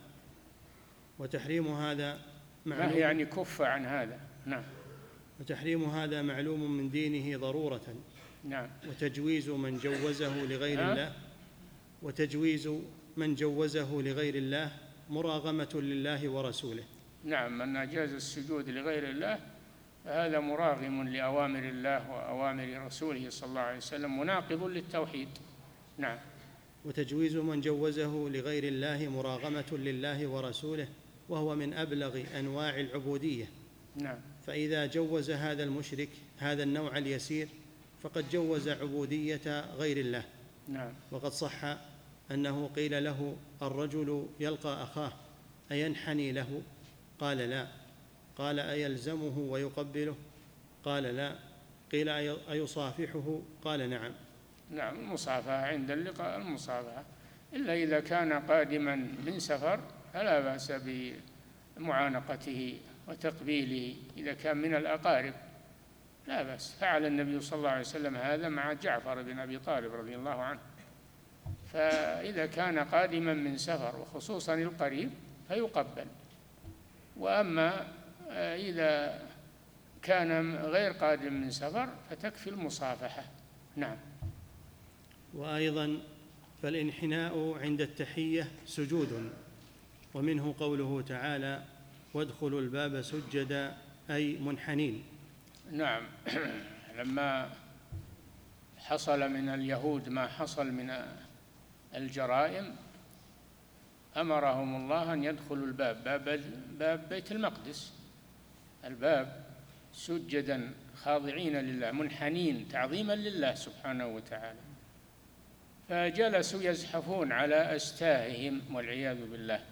وتحريم هذا معلوم، مه يعني كف عن هذا. نعم. وتحريم هذا معلوم من دينه ضرورة. نعم. وتجويز من جوزه لغير أه؟ الله وتجويز من جوزه لغير الله مراغمة لله ورسوله. نعم. من أجاز السجود لغير الله فهذا مراغم لأوامر الله وأوامر رسوله صلى الله عليه وسلم، مناقض للتوحيد. نعم. وتجويز من جوزه لغير الله مراغمة لله ورسوله، وهو من أبلغ أنواع العبودية. نعم. فإذا جوز هذا المشرك هذا النوع اليسير فقد جوز عبودية غير الله. نعم. وقد صح أنه قيل له: الرجل يلقى أخاه أينحني له؟ قال: لا. قال: أيلزمه ويقبله؟ قال: لا. قيل: أيصافحه؟ قال: نعم. نعم. المصافحة عند اللقاء المصافحة، إلا إذا كان قادما من سفر فلا بأس بمعانقته وتقبيله، إذا كان من الأقارب لا بأس. فعل النبي صلى الله عليه وسلم هذا مع جعفر بن أبي طالب رضي الله عنه. فإذا كان قادما من سفر وخصوصا القريب فيقبل، وأما إذا كان غير قادم من سفر فتكفي المصافحة. نعم. وأيضا فالانحناء عند التحية سجود، ومنه قوله تعالى: وادخلوا الباب سجدا، أي منحنين. نعم. لما حصل من اليهود ما حصل من الجرائم أمرهم الله أن يدخلوا الباب، باب, باب بيت المقدس، الباب سجدا خاضعين لله منحنين تعظيما لله سبحانه وتعالى، فجلسوا يزحفون على أستاههم والعياذ بالله.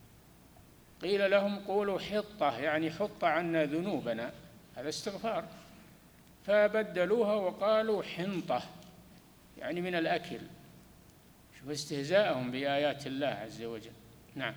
قيل لهم: قولوا حطة، يعني حط عنا ذنوبنا، هذا استغفار، فبدلوها وقالوا حنطة، يعني من الأكل. شوف استهزاءهم بآيات الله عز وجل. نعم.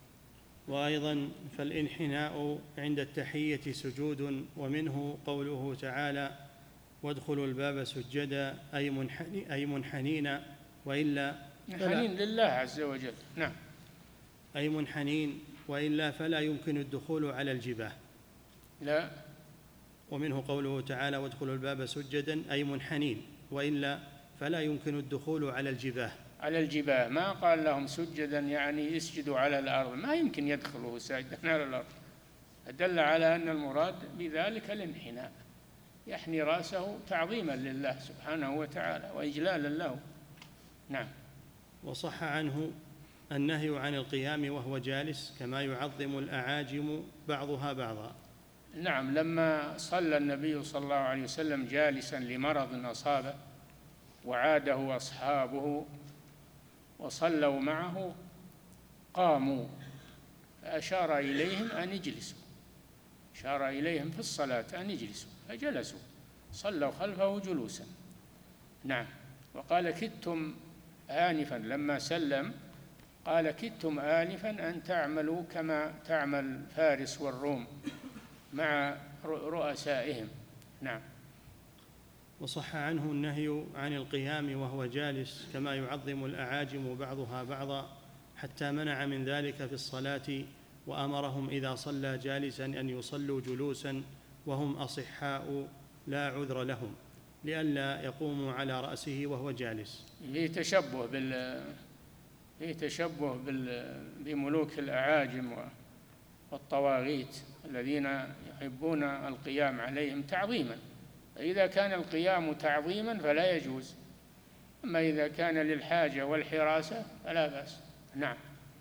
وأيضا فالانحناء عند التحية سجود، ومنه قوله تعالى: وادخلوا الباب سجدا، أي, منحني أي منحنين، وإلا منحنين لله عز وجل. نعم. أي منحنين، وإلا فلا يمكن الدخول على الجباه. لا. ومنه قوله تعالى وادخلوا الباب سجدا أي منحنين، وإلا فلا يمكن الدخول على الجباه. على الجباه، ما قال لهم سجدا يعني يسجدوا على الأرض، ما يمكن يدخلوا ساجدا على الأرض، دل على أن المراد بذلك الانحناء، يحني رأسه تعظيما لله سبحانه وتعالى وإجلالا له. نعم. وصح عنه النهي عن القيام وهو جالس كما يعظم الأعاجم بعضها بعضا. نعم، لما صلى النبي صلى الله عليه وسلم جالسا لمرض أصابه وعاده أصحابه وصلوا معه قاموا، فأشار إليهم أن يجلسوا، أشار إليهم في الصلاة أن يجلسوا فجلسوا، صلوا خلفه جلوسا. نعم. وقال كدتم آنفا لما سلم، قال كدتم آنفا أن تعملوا كما تعمل فارس والروم مع رؤسائهم. نعم. وصح عنه النهي عن القيام وهو جالس كما يعظم الأعاجم بعضها بعضا، حتى منع من ذلك في الصلاة، وأمرهم إذا صلى جالسا أن يصلوا جلوسا وهم أصحاء لا عذر لهم، لئلا يقوموا على رأسه وهو جالس. فيه تشبه بال فيه تشبه بال... بملوك الأعاجم والطواغيت الذين يحبون القيام عليهم تعظيما، فإذا كان القيام تعظيما فلا يجوز، أما إذا كان للحاجة والحراسة فلا بأس. نعم.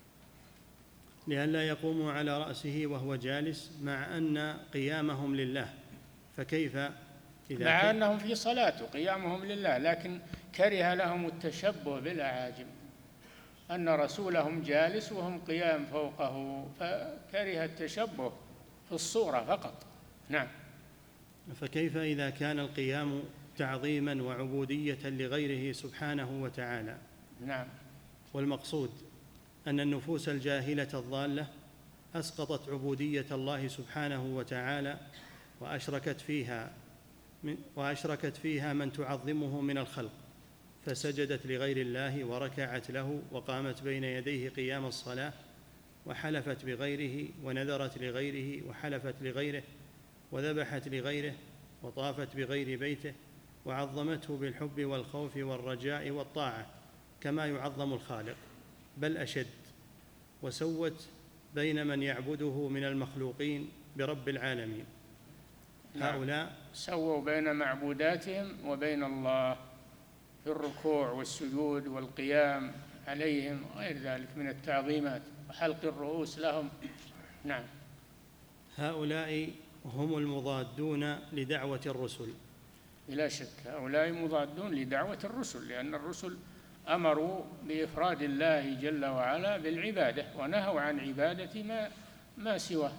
لئلا يقوموا على رأسه وهو جالس، مع أن قيامهم لله، فكيف إذا مع كان أنهم في صلاة قيامهم لله، لكن كره لهم التشبه بالأعاجم، أن رسولهم جالس وهم قيام فوقه، فكره التشبه في الصورة فقط. نعم. فكيف إذا كان القيام تعظيما وعبودية لغيره سبحانه وتعالى؟ نعم. والمقصود أن النفوس الجاهلة الضالة أسقطت عبودية الله سبحانه وتعالى، وأشركت فيها من وأشركت فيها من تعظمه من الخلق، فسجدت لغير الله وركعت له وقامت بين يديه قيام الصلاة، وحلفت بغيره ونذرت لغيره وحلفت لغيره وذبحت لغيره وطافت بغير بيته، وعظمته بالحب والخوف والرجاء والطاعة كما يعظم الخالق، بل أشد، وسوت بين من يعبده من المخلوقين برب العالمين. نعم. هؤلاء سووا بين معبوداتهم وبين الله في الركوع والسجود والقيام عليهم غير ذلك من التعظيمات وحلق الرؤوس لهم. نعم. هؤلاء هم المضادون لدعوة الرسل. بلا شك هؤلاء مضادون لدعوة الرسل، لأن الرسل أمروا بإفراد الله جل وعلا بالعبادة ونهوا عن عبادة ما, ما سواه.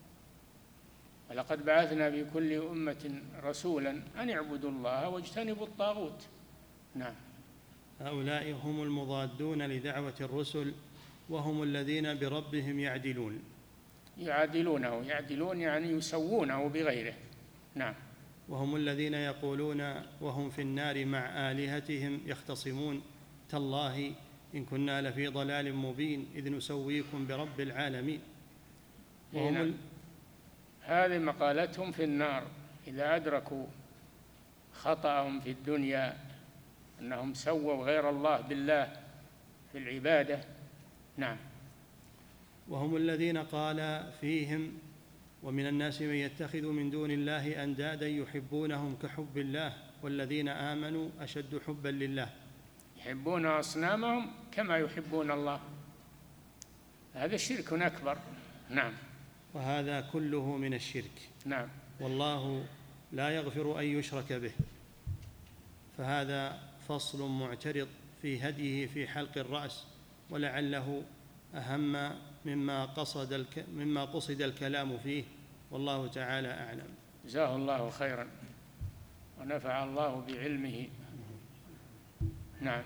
ولقد بعثنا في كل أمة رسولا أن اعبدوا الله واجتنبوا الطاغوت. نعم. هؤلاء هم المضادون لدعوة الرسل، وهم الذين بربهم يعدلون. يعادلونه، يعدلون يعني يسوونه بغيره. نعم. وهم الذين يقولون وهم في النار مع آلهتهم يختصمون تالله إن كنا لفي ضلال مبين إذ نسويكم برب العالمين. وهم نعم. هذه مقالتهم في النار إذا أدركوا خطأهم في الدنيا أنهم سووا غير الله بالله في العبادة. نعم. وهم الذين قال فيهم ومن الناس من يتخذ من دون الله أندادا يحبونهم كحب الله والذين آمنوا أشد حبا لله. يحبون أصنامهم كما يحبون الله، هذا شرك أكبر. نعم. وهذا كله من الشرك. نعم. والله لا يغفر أن يشرك به. فهذا فصل معترض في هديه في حلق الرأس، ولعله أهم مما قصد الك... مما قصد الكلام فيه، والله تعالى أعلم. جزاه الله خيرا ونفع الله بعلمه. نعم.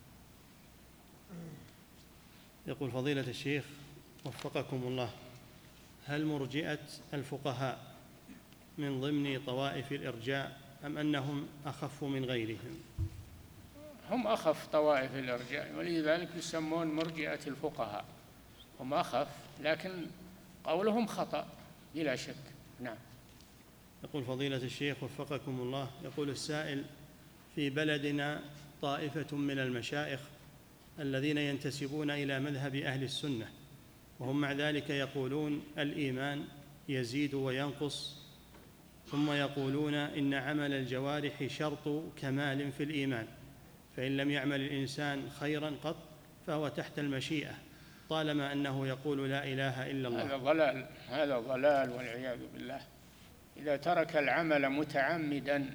يقول فضيلة الشيخ وفقكم الله: هل مرجئة الفقهاء من ضمن طوائف الإرجاء أم أنهم أخف من غيرهم؟ هم أخف طوائف الإرجاء، ولذلك يسمون مرجئة الفقهاء، هم أخف، لكن قولهم خطأ بلا شك. نعم. يقول فضيلة الشيخ وفقكم الله، يقول السائل: في بلدنا طائفة من المشايخ الذين ينتسبون إلى مذهب أهل السنة، وهم مع ذلك يقولون الإيمان يزيد وينقص، ثم يقولون إن عمل الجوارح شرط كمال في الإيمان، فإن لم يعمل الإنسان خيرا قط فهو تحت المشيئة، طالما أنه يقول لا إله إلا الله. هذا ضلال، هذا ضلال والعياذ بالله. إذا ترك العمل متعمدا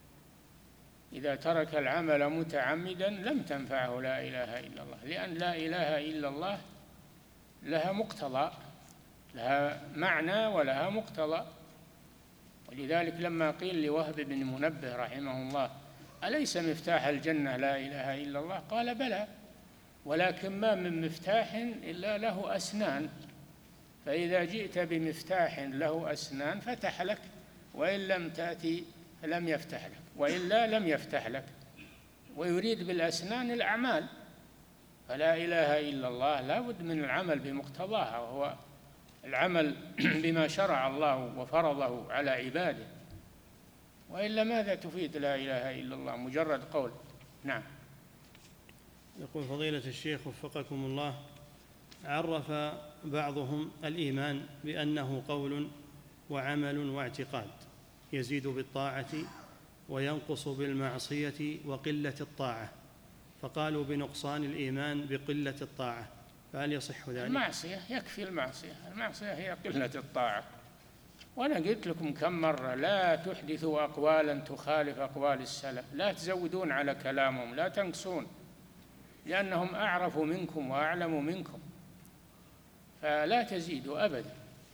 إذا ترك العمل متعمدا لم تنفعه لا إله إلا الله، لأن لا إله إلا الله لها مقتضى، لها معنى ولها مقتضى. ولذلك لما قيل لوهب بن منبه رحمه الله: أليس مفتاح الجنة لا إله إلا الله؟ قال: بلى، ولكن ما من مفتاح إلا له أسنان، فإذا جئت بمفتاح له أسنان فتح لك، وإن لم تأتي لم يفتح لك، وإلا لم يفتح لك. ويريد بالأسنان الأعمال، فلا إله إلا الله لا بد من العمل بمقتضاها، وهو العمل بما شرع الله وفرضه على عباده، وإلا ماذا تفيد لا إله إلا الله؟ مجرد قول. نعم. يقول فضيلة الشيخ وفقكم الله: عرف بعضهم الإيمان بأنه قول وعمل واعتقاد، يزيد بالطاعة وينقص بالمعصية وقلة الطاعة، فقالوا بنقصان الإيمان بقلة الطاعة، فهل يصح ذلك؟ المعصية يكفي، المعصية المعصية هي قلة الطاعة. وأنا قلت لكم كم مرة: لا تحدثوا أقوالا تخالف أقوال السلف، لا تزودون على كلامهم، لا تنقصون، لأنهم أعرف منكم وأعلم منكم، فلا تزيدوا أبدا.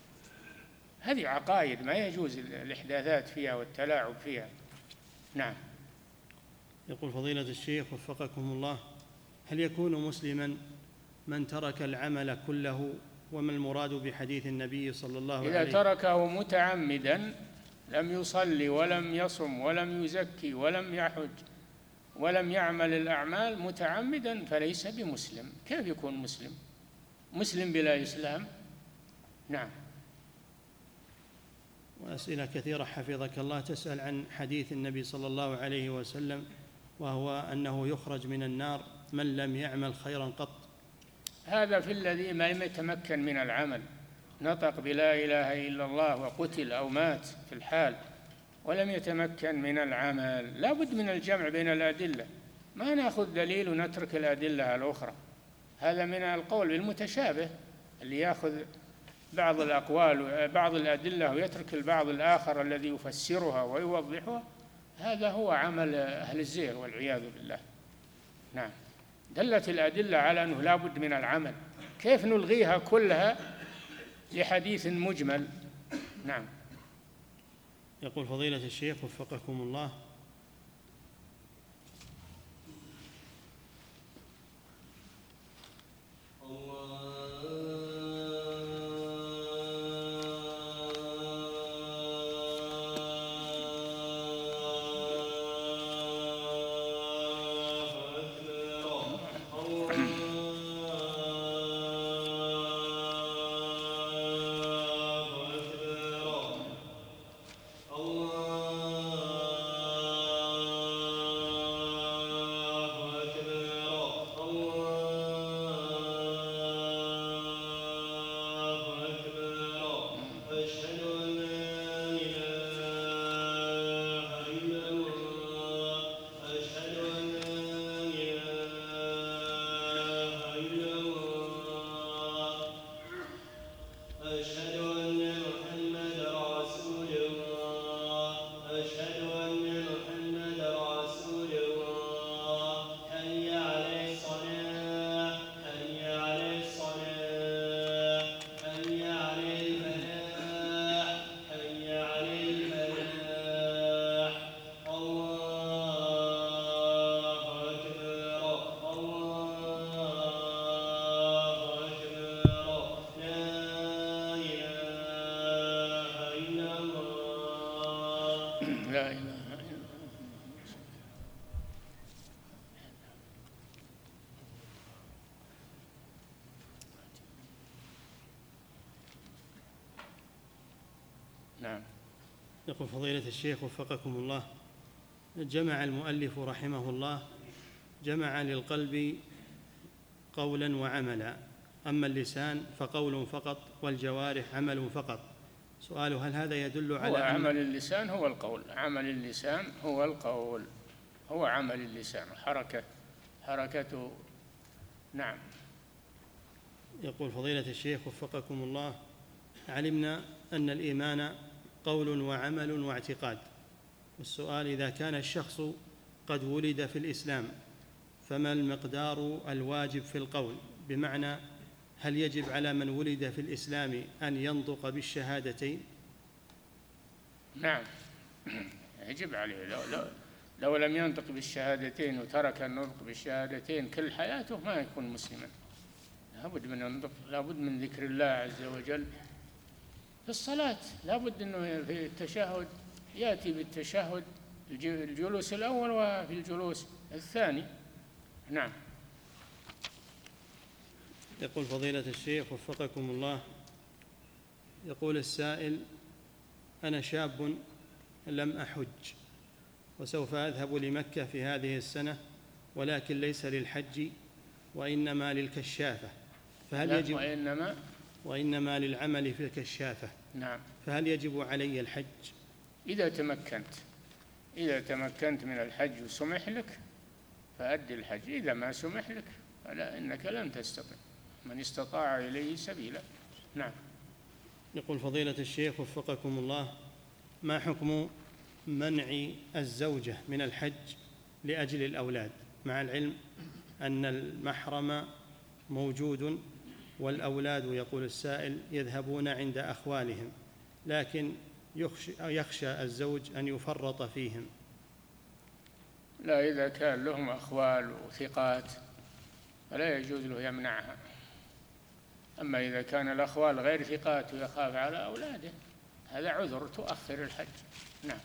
هذه عقائد ما يجوز الإحداثات فيها والتلاعب فيها. نعم. يقول فضيلة الشيخ وفقكم الله: هل يكون مسلما من ترك العمل كله؟ وما المراد بحديث النبي صلى الله عليه وسلم: إذا تركه متعمدا، لم يصلي ولم يصم ولم يزكي ولم يحج ولم يعمل الأعمال متعمدا، فليس بمسلم. كيف يكون مسلم؟ مسلم بلا إسلام؟ نعم. وأسئلة كثيرة حفظك الله تسأل عن حديث النبي صلى الله عليه وسلم، وهو أنه يخرج من النار من لم يعمل خيرا قط. هذا في الذي ما يتمكن من العمل، نطق بلا إله إلا الله وقتل أو مات في الحال ولم يتمكن من العمل. لا بد من الجمع بين الأدلة، ما نأخذ دليل ونترك الأدلة الأخرى. هذا من القول بالمتشابه، اللي يأخذ بعض الأقوال بعض الأدلة ويترك البعض الآخر الذي يفسرها ويوضحها، هذا هو عمل أهل الزيغ والعياذ بالله. نعم. دلت الأدلة على أنه لا بد من العمل، كيف نلغيها كلها لحديث مجمل؟ نعم. يقول فضيلة الشيخ وفقكم الله: لا إله إلا الله. نعم. يقول فضيلة الشيخ وفقكم الله: جمع المؤلف رحمه الله جمع للقلب قولا وعملا، أما اللسان فقول فقط والجوارح عمل فقط. سؤال: هل هذا يدل على هو أن عمل اللسان هو القول، عمل اللسان هو القول، هو عمل اللسان حركة حركته. نعم. يقول فضيلة الشيخ وفقكم الله: علمنا أن الإيمان قول وعمل واعتقاد، والسؤال: إذا كان الشخص قد ولد في الإسلام فما المقدار الواجب في القول؟ بمعنى هل يجب على من ولد في الإسلام أن ينطق بالشهادتين؟ نعم يجب عليه. لو, لو, لو لم ينطق بالشهادتين وترك النطق بالشهادتين كل حياته ما يكون مسلما. لابد من النطق، لابد من ذكر الله عز وجل. في الصلاة لابد أنه في التشهد يأتي بالتشهد الجلوس الأول وفي الجلوس الثاني. نعم. يقول فضيلة الشيخ وفقكم الله: يقول السائل: أنا شاب لم أحج وسوف أذهب لمكة في هذه السنة، ولكن ليس للحج وإنما للكشافة، فهل يجب وإنما وإنما للعمل في الكشافة. نعم. فهل يجب علي الحج؟ إذا تمكنت إذا تمكنت من الحج وسمح لك فأدي الحج، إذا ما سمح لك فلا، إنك لن تستطيع، من استطاع إليه سبيلا. نعم. يقول فضيلة الشيخ وفقكم الله: ما حكم منع الزوجة من الحج لأجل الأولاد، مع العلم أن المحرم موجود والأولاد، يقول السائل، يذهبون عند أخوالهم، لكن يخشى, يخشى الزوج أن يفرط فيهم؟ لا، إذا كان لهم أخوال وثقات فلا يجوز له يمنعها. أما إذا كان الأخوال غير ثقات ويخاف على أولاده هذا عذر، تؤخر الحج. نعم.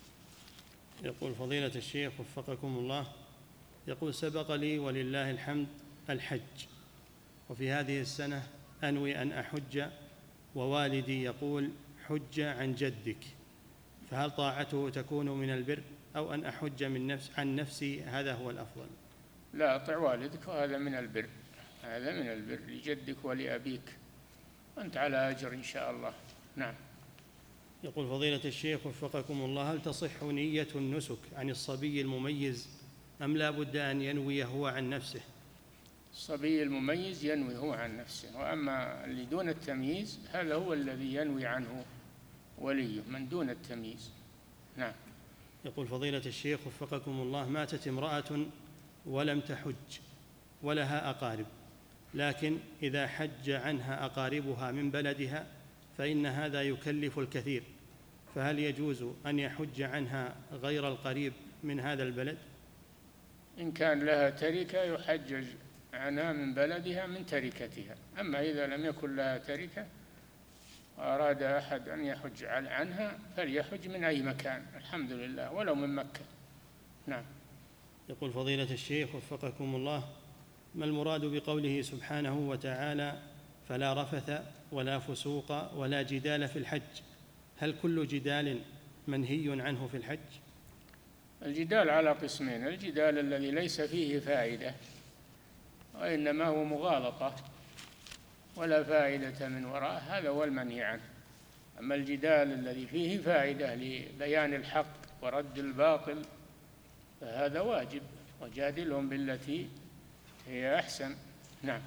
يقول فضيلة الشيخ وفقكم الله: يقول سبق لي ولله الحمد الحج، وفي هذه السنة أنوي أن أحج، ووالدي يقول حج عن جدك، فهل طاعته تكون من البر أو أن أحج من نفس عن نفسي؟ هذا هو الأفضل. لا، أطع والدك وهذا من البر، هذا من البر لجدك ولأبيك، أنت على أجر إن شاء الله. نعم. يقول فضيلة الشيخ وفقكم الله: هل تصح نية النسك عن الصبي المميز أم لا بد أن ينوي هو عن نفسه؟ الصبي المميز ينوي هو عن نفسه، وأما اللي دون التمييز هذا هو الذي ينوي عنه وليه، من دون التمييز. نعم. يقول فضيلة الشيخ وفقكم الله: ماتت امرأة ولم تحج ولها أقارب، لكن إذا حج عنها أقاربها من بلدها فإن هذا يكلف الكثير، فهل يجوز أن يحج عنها غير القريب من هذا البلد؟ إن كان لها تركة يحجج عنها من بلدها من تركتها، أما إذا لم يكن لها تركة وأراد أحد أن يحج عنها فليحج من أي مكان، الحمد لله، ولو من مكة. نعم. يقول فضيلة الشيخ وفقكم الله: ما المراد بقوله سبحانه وتعالى: فلا رفث ولا فسوق ولا جدال في الحج؟ هل كل جدال منهي عنه في الحج؟ الجدال على قسمين: الجدال الذي ليس فيه فائدة وإنما هو مغالطة ولا فائدة من وراء، هذا هو المنهي عنه. أما الجدال الذي فيه فائدة لبيان الحق ورد الباطل فهذا واجب، وجادلهم بالتي هي أحسن. نعم.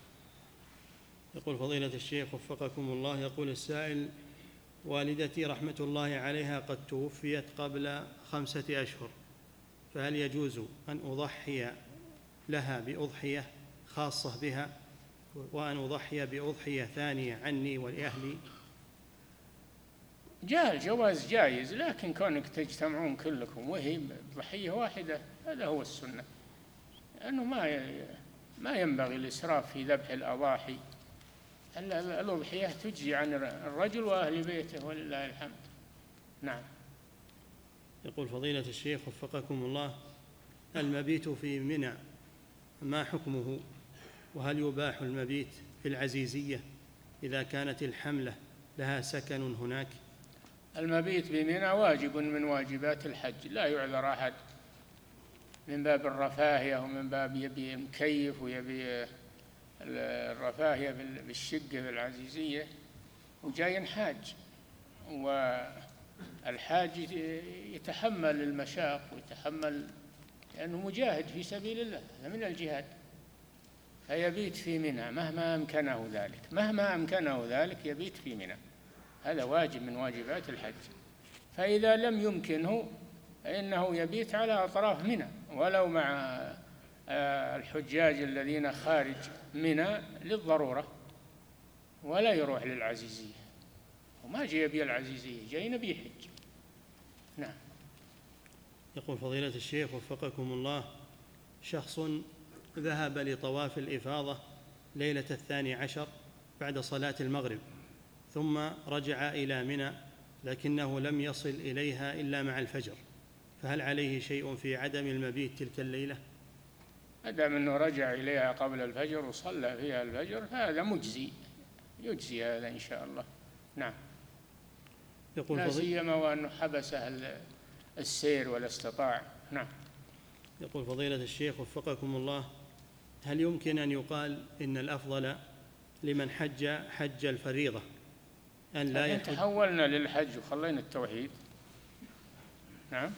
يقول فضيلة الشيخ وفقكم الله: يقول السائل: والدتي رحمة الله عليها قد توفيت قبل خمسة أشهر، فهل يجوز أن أضحي لها بأضحية خاصة بها وأن أضحي بأضحية ثانية عني ولأهلي؟ جاء الجواز جائز، لكن كونك تجتمعون كلكم وهي ضحية واحدة هذا هو السنة، لأنه ما ما ينبغي الإسراف في ذبح الأضاحي. الأضحية تجزي عن الرجل وأهل بيته ولله الحمد. نعم. يقول فضيلة الشيخ وفقكم الله: المبيت في منى ما حكمه؟ وهل يباح المبيت في العزيزية إذا كانت الحملة لها سكن هناك؟ المبيت بمنى واجب من واجبات الحج، لا يعذر أحد من باب الرفاهية ومن باب يبي مكيف ويبي الرفاهية بالشقة بالعزيزية وجاي حاج. والحاج يتحمل المشاق ويتحمل لأنه مجاهد في سبيل الله، هذا من الجهاد، فيبيت في منى مهما أمكنه ذلك، مهما أمكنه ذلك يبيت في منى، هذا واجب من واجبات الحج. فإذا لم يمكنه فإنه يبيت على أطراف منى، ولو مع الحجاج الذين خارج منى للضرورة، ولا يروح للعزيزية، وما جاي يبي العزيزية، جاي نبي حج. نعم. يقول فضيلة الشيخ وفقكم الله: شخص ذهب لطواف الإفاضة ليلة الثاني عشر بعد صلاة المغرب، ثم رجع إلى منى لكنه لم يصل إليها إلا مع الفجر، فهل عليه شيء في عدم المبيت تلك الليلة؟ ما دام أنه رجع إليها قبل الفجر وصلى فيها الفجر فهذا مجزي، يجزي هذا إن شاء الله. نعم. يقول لا سيما وأنه حبسه السير ولا استطاع. نعم. يقول فضيلة الشيخ وفقكم الله: هل يمكن أن يقال إن الأفضل لمن حج حج الفريضة أن لا يحج؟ تحولنا للحج وخلينا التوحيد. نعم.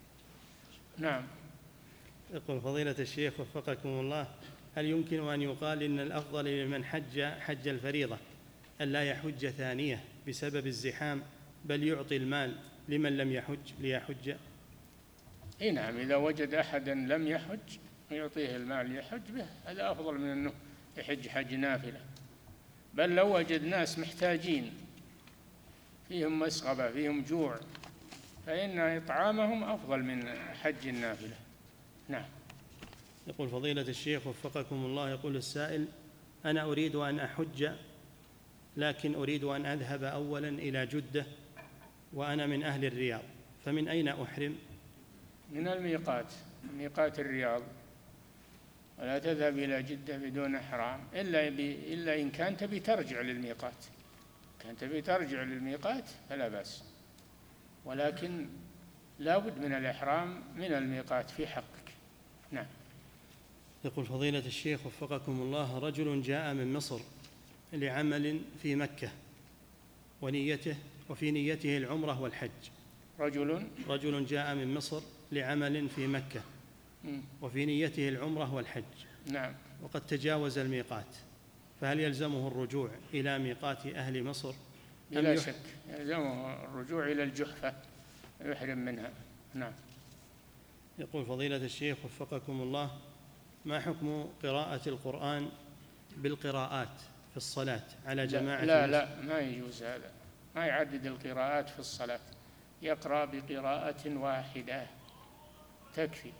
نعم. يقول فضيلة الشيخ وفقكم الله: هل يمكن أن يقال إن الأفضل لمن حج حج الفريضة أن لا يحج ثانية بسبب الزحام، بل يعطي المال لمن لم يحج ليحج؟ اي نعم، إذا وجد أحدا لم يحج يعطيه المال يحج به، هذا أفضل من أنه يحج حج نافلة. بل لو وجد ناس محتاجين فيهم مسغبة فيهم جوع فإن إطعامهم أفضل من حج النافلة. نعم. يقول فضيلة الشيخ وفقكم الله: يقول السائل: أنا أريد أن أحج لكن أريد أن أذهب أولا إلى جدة وأنا من أهل الرياض، فمن أين أحرم؟ من الميقات، ميقات الرياض، ولا تذهب إلى جدة بدون إحرام إلا, إلا إن كان تبي ترجع للميقات، كان تبي ترجع للميقات فلا بأس، ولكن لا بد من الإحرام من الميقات في حقك. نعم. يقول فضيلة الشيخ وفقكم الله: رجل جاء من مصر لعمل في مكة ونيته وفي نيته العمرة والحج. رجل رجل جاء من مصر لعمل في مكة وفي نيته العمرة والحج. نعم. وقد تجاوز الميقات، فهل يلزمه الرجوع إلى ميقات أهل مصر؟ بلا شك يلزمه الرجوع إلى الجحفة يحرم منها. نعم. يقول فضيلة الشيخ وفقكم الله: ما حكم قراءة القرآن بالقراءات في الصلاة على جماعة؟ لا لا, لا ما يجوز هذا، ما يعدد القراءات في الصلاة، يقرأ بقراءة واحدة تكفي،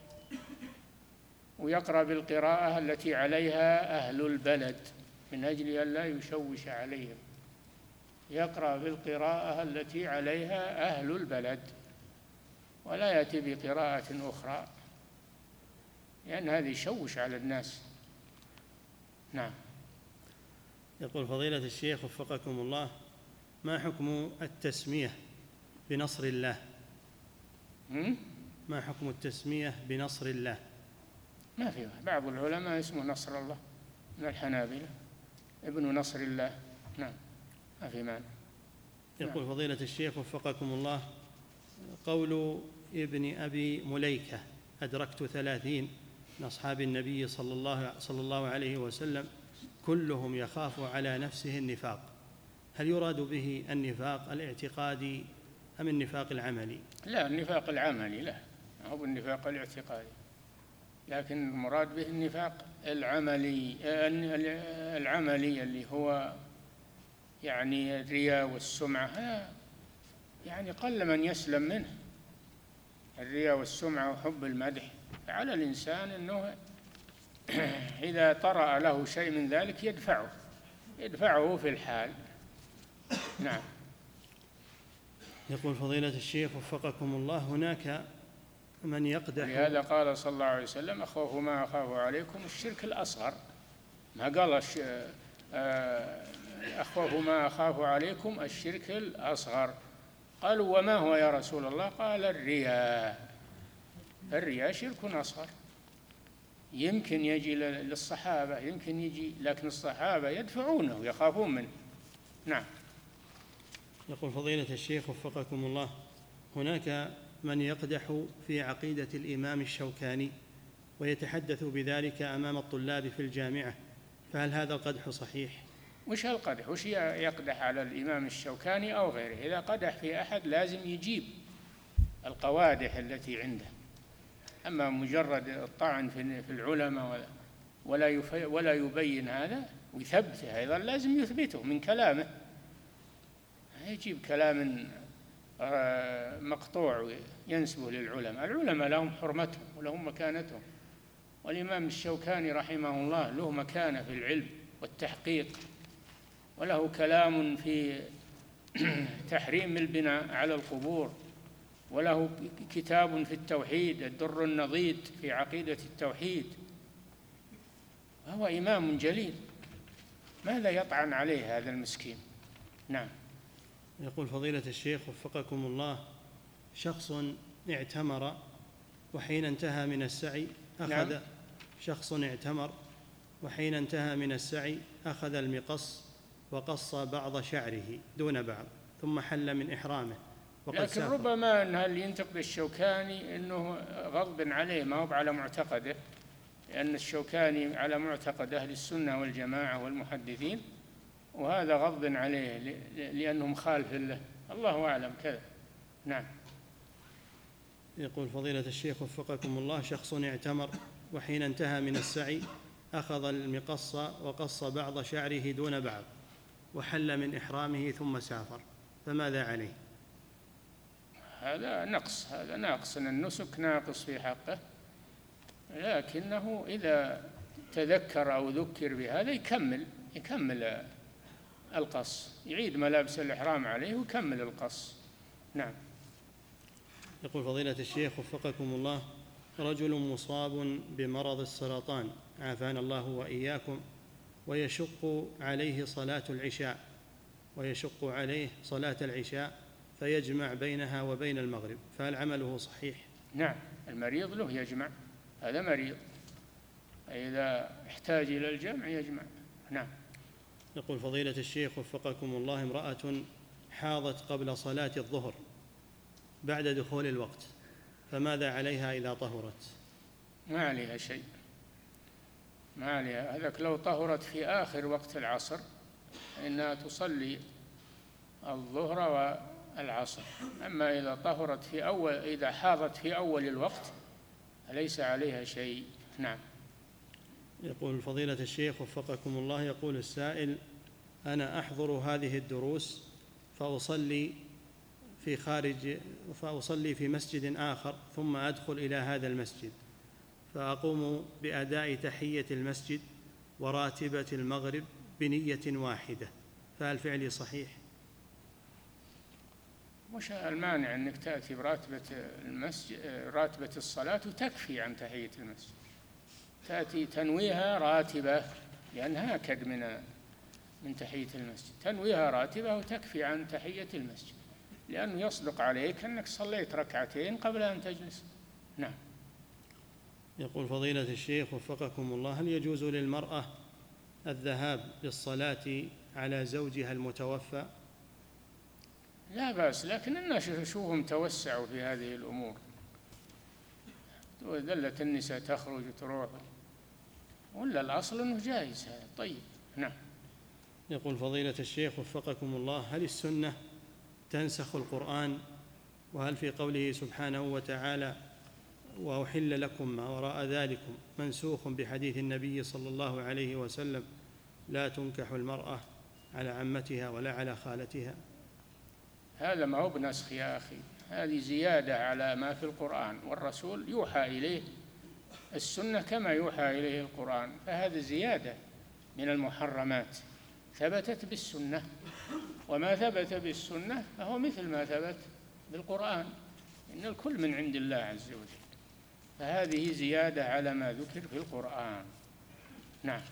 ويقرأ بالقراءة التي عليها أهل البلد من أجل أن لا يشوش عليهم، يقرأ بالقراءة التي عليها أهل البلد ولا يأتي بقراءة أخرى لأن هذه يشوش على الناس. نعم. يقول فضيلة الشيخ وفقكم الله: ما حكم التسمية بنصر الله؟ ما حكم التسمية بنصر الله؟ ما في، بعض العلماء اسمه نصر الله من الحنابلة، ابن نصر الله. نعم، ما في مانع. يقول فضيلة الشيخ وفقكم الله: قول ابن أبي مليكة أدركت ثلاثين من أصحاب النبي صلى الله, صلى الله عليه وسلم كلهم يخاف على نفسه النفاق، هل يراد به النفاق الاعتقادي أم النفاق العملي؟ لا، النفاق العملي لا، هو النفاق الاعتقادي، لكن المراد به النفاق العملي العملي اللي هو يعني الرياء والسمعة، يعني قل من يسلم منه الرياء والسمعة وحب المدح. فعلى الإنسان أنه إذا طرأ له شيء من ذلك يدفعه يدفعه في الحال. نعم. يقول فضيلة الشيخ وفقكم الله: هناك من يقدح، لهذا قال صلى الله عليه وسلم: أخوف ما أخاف عليكم الشرك الأصغر، ما قال أخوف ما أخاف عليكم الشرك الأصغر، قالوا وما هو يا رسول الله؟ قال الرياء. الرياء شرك أصغر، يمكن يجي للصحابة، يمكن يجي، لكن الصحابة يدفعونه يخافون منه. نعم. يقول فضيلة الشيخ وفقكم الله، هناك من يقدح في عقيدة الإمام الشوكاني ويتحدث بذلك أمام الطلاب في الجامعة، فهل هذا القدح صحيح؟ وش القدح؟ وش يقدح على الإمام الشوكاني أو غيره؟ إذا قدح في أحد لازم يجيب القوادح التي عنده، أما مجرد الطعن في العلماء ولا ولا يبين هذا ويثبته، أيضا لازم يثبته من كلامه، يجيب كلام مقطوع ينسبه للعلماء. العلماء لهم حرمتهم ولهم مكانتهم، والإمام الشوكاني رحمه الله له مكانة في العلم والتحقيق، وله كلام في تحريم البناء على القبور، وله كتاب في التوحيد الدر النضيد في عقيدة التوحيد، وهو إمام جليل، ماذا يطعن عليه هذا المسكين؟ نعم. يقول فضيلة الشيخ وفقكم الله، شخص اعتمر وحين انتهى من السعي أخذ نعم. شخص اعتمر وحين انتهى من السعي أخذ المقص وقص بعض شعره دون بعض ثم حل من إحرامه، لكن سافر. ربما أن اللي ينتقد الشوكاني أنه غضب عليه، ما هو على معتقده، لأن الشوكاني على معتقد أهل السنة والجماعة والمحدثين، وهذا غضب عليه لأنه مخالف له، الله أعلم كذا. نعم. يقول فضيلة الشيخ وفقكم الله، شخص اعتمر وحين انتهى من السعي أخذ المقص وقص بعض شعره دون بعض وحل من إحرامه ثم سافر، فماذا عليه؟ هذا نقص، هذا ناقص، النسك ناقص في حقه، لكنه إذا تذكر أو ذكر بهذا يكمل يكمل القص، يعيد ملابس الإحرام عليه ويكمل القص. نعم. يقول فضيلة الشيخ وفقكم الله، رجل مصاب بمرض السرطان عافانا الله وإياكم، ويشق عليه صلاة العشاء ويشق عليه صلاة العشاء فيجمع بينها وبين المغرب، فهل عمله صحيح؟ نعم، المريض له يجمع، هذا مريض، إذا احتاج إلى الجمع يجمع. نعم. يقول فضيلة الشيخ وفقكم الله، امرأة حاضت قبل صلاة الظهر بعد دخول الوقت، فماذا عليها إذا طهرت؟ ما عليها شيء، ما عليها، هذاك لو طهرت في آخر وقت العصر إنها تصلي الظهر والعصر، أما إذا طهرت في أول إذا حاضت في أول الوقت فليس عليها شيء. نعم. يقول فضيلة الشيخ وفقكم الله، يقول السائل: أنا أحضر هذه الدروس فأصلي في خارج فأصلي في مسجد آخر ثم أدخل إلى هذا المسجد فأقوم بأداء تحية المسجد وراتبة المغرب بنية واحدة، فهل فعلي صحيح؟ وش المانع أنك تأتي براتبة المسجد راتبة الصلاة وتكفي عن تحية المسجد، تأتي تنويها راتبة لأنها أكد من من تحية المسجد، تنويها راتبة وتكفي عن تحية المسجد، لأنه يصدق عليك أنك صليت ركعتين قبل أن تجلس. نعم. يقول فضيلة الشيخ وفقكم الله، هل يجوز للمرأة الذهاب للصلاة على زوجها المتوفى؟ لا بأس، لكن الناس شوفهم توسعوا في هذه الأمور، ذلت النساء تخرج وتروح، ولا الأصل أنه جائز هذا. طيب. نعم. يقول فضيلة الشيخ وفقكم الله، هل السنة تنسخ القرآن؟ وهل في قوله سبحانه وتعالى وأحل لكم ما وراء ذلكم منسوخ بحديث النبي صلى الله عليه وسلم لا تنكح المرأة على عمتها ولا على خالتها؟ هذا ما هو بنسخ يا أخي، هذه زيادة على ما في القرآن، والرسول يوحى إليه السنة كما يوحى إليه القرآن، فهذا زيادة من المحرمات ثبتت بالسنة، وما ثبت بالسنة فهو مثل ما ثبت بالقرآن، إن الكل من عند الله عز وجل، فهذه زيادة على ما ذكر في القرآن. نعم.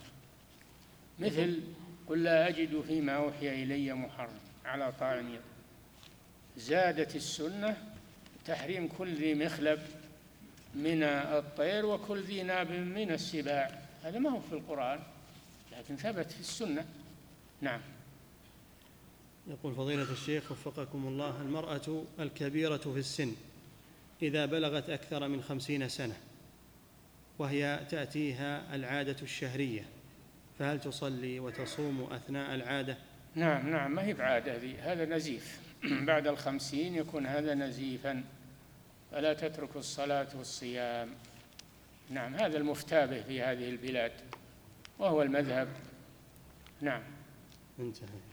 مثل قل لا أجد فيما أوحي إلي محرم على طاعم، زادت السنة تحريم كل ذي مخلب من الطير وكل ذي ناب من السباع، هذا ما هو في القرآن لكن ثبت في السنة. نعم. يقول فضيلة الشيخ وفقكم الله: المرأة الكبيرة في السن إذا بلغت أكثر من خمسين سنة وهي تأتيها العادة الشهرية، فهل تصلي وتصوم أثناء العادة؟ نعم نعم، ما هي بعادة ذي، هذا نزيف. بعد الخمسين يكون هذا نزيفا، فلا تترك الصلاة والصيام. نعم، هذا المفتى به في هذه البلاد وهو المذهب. نعم. انتهى.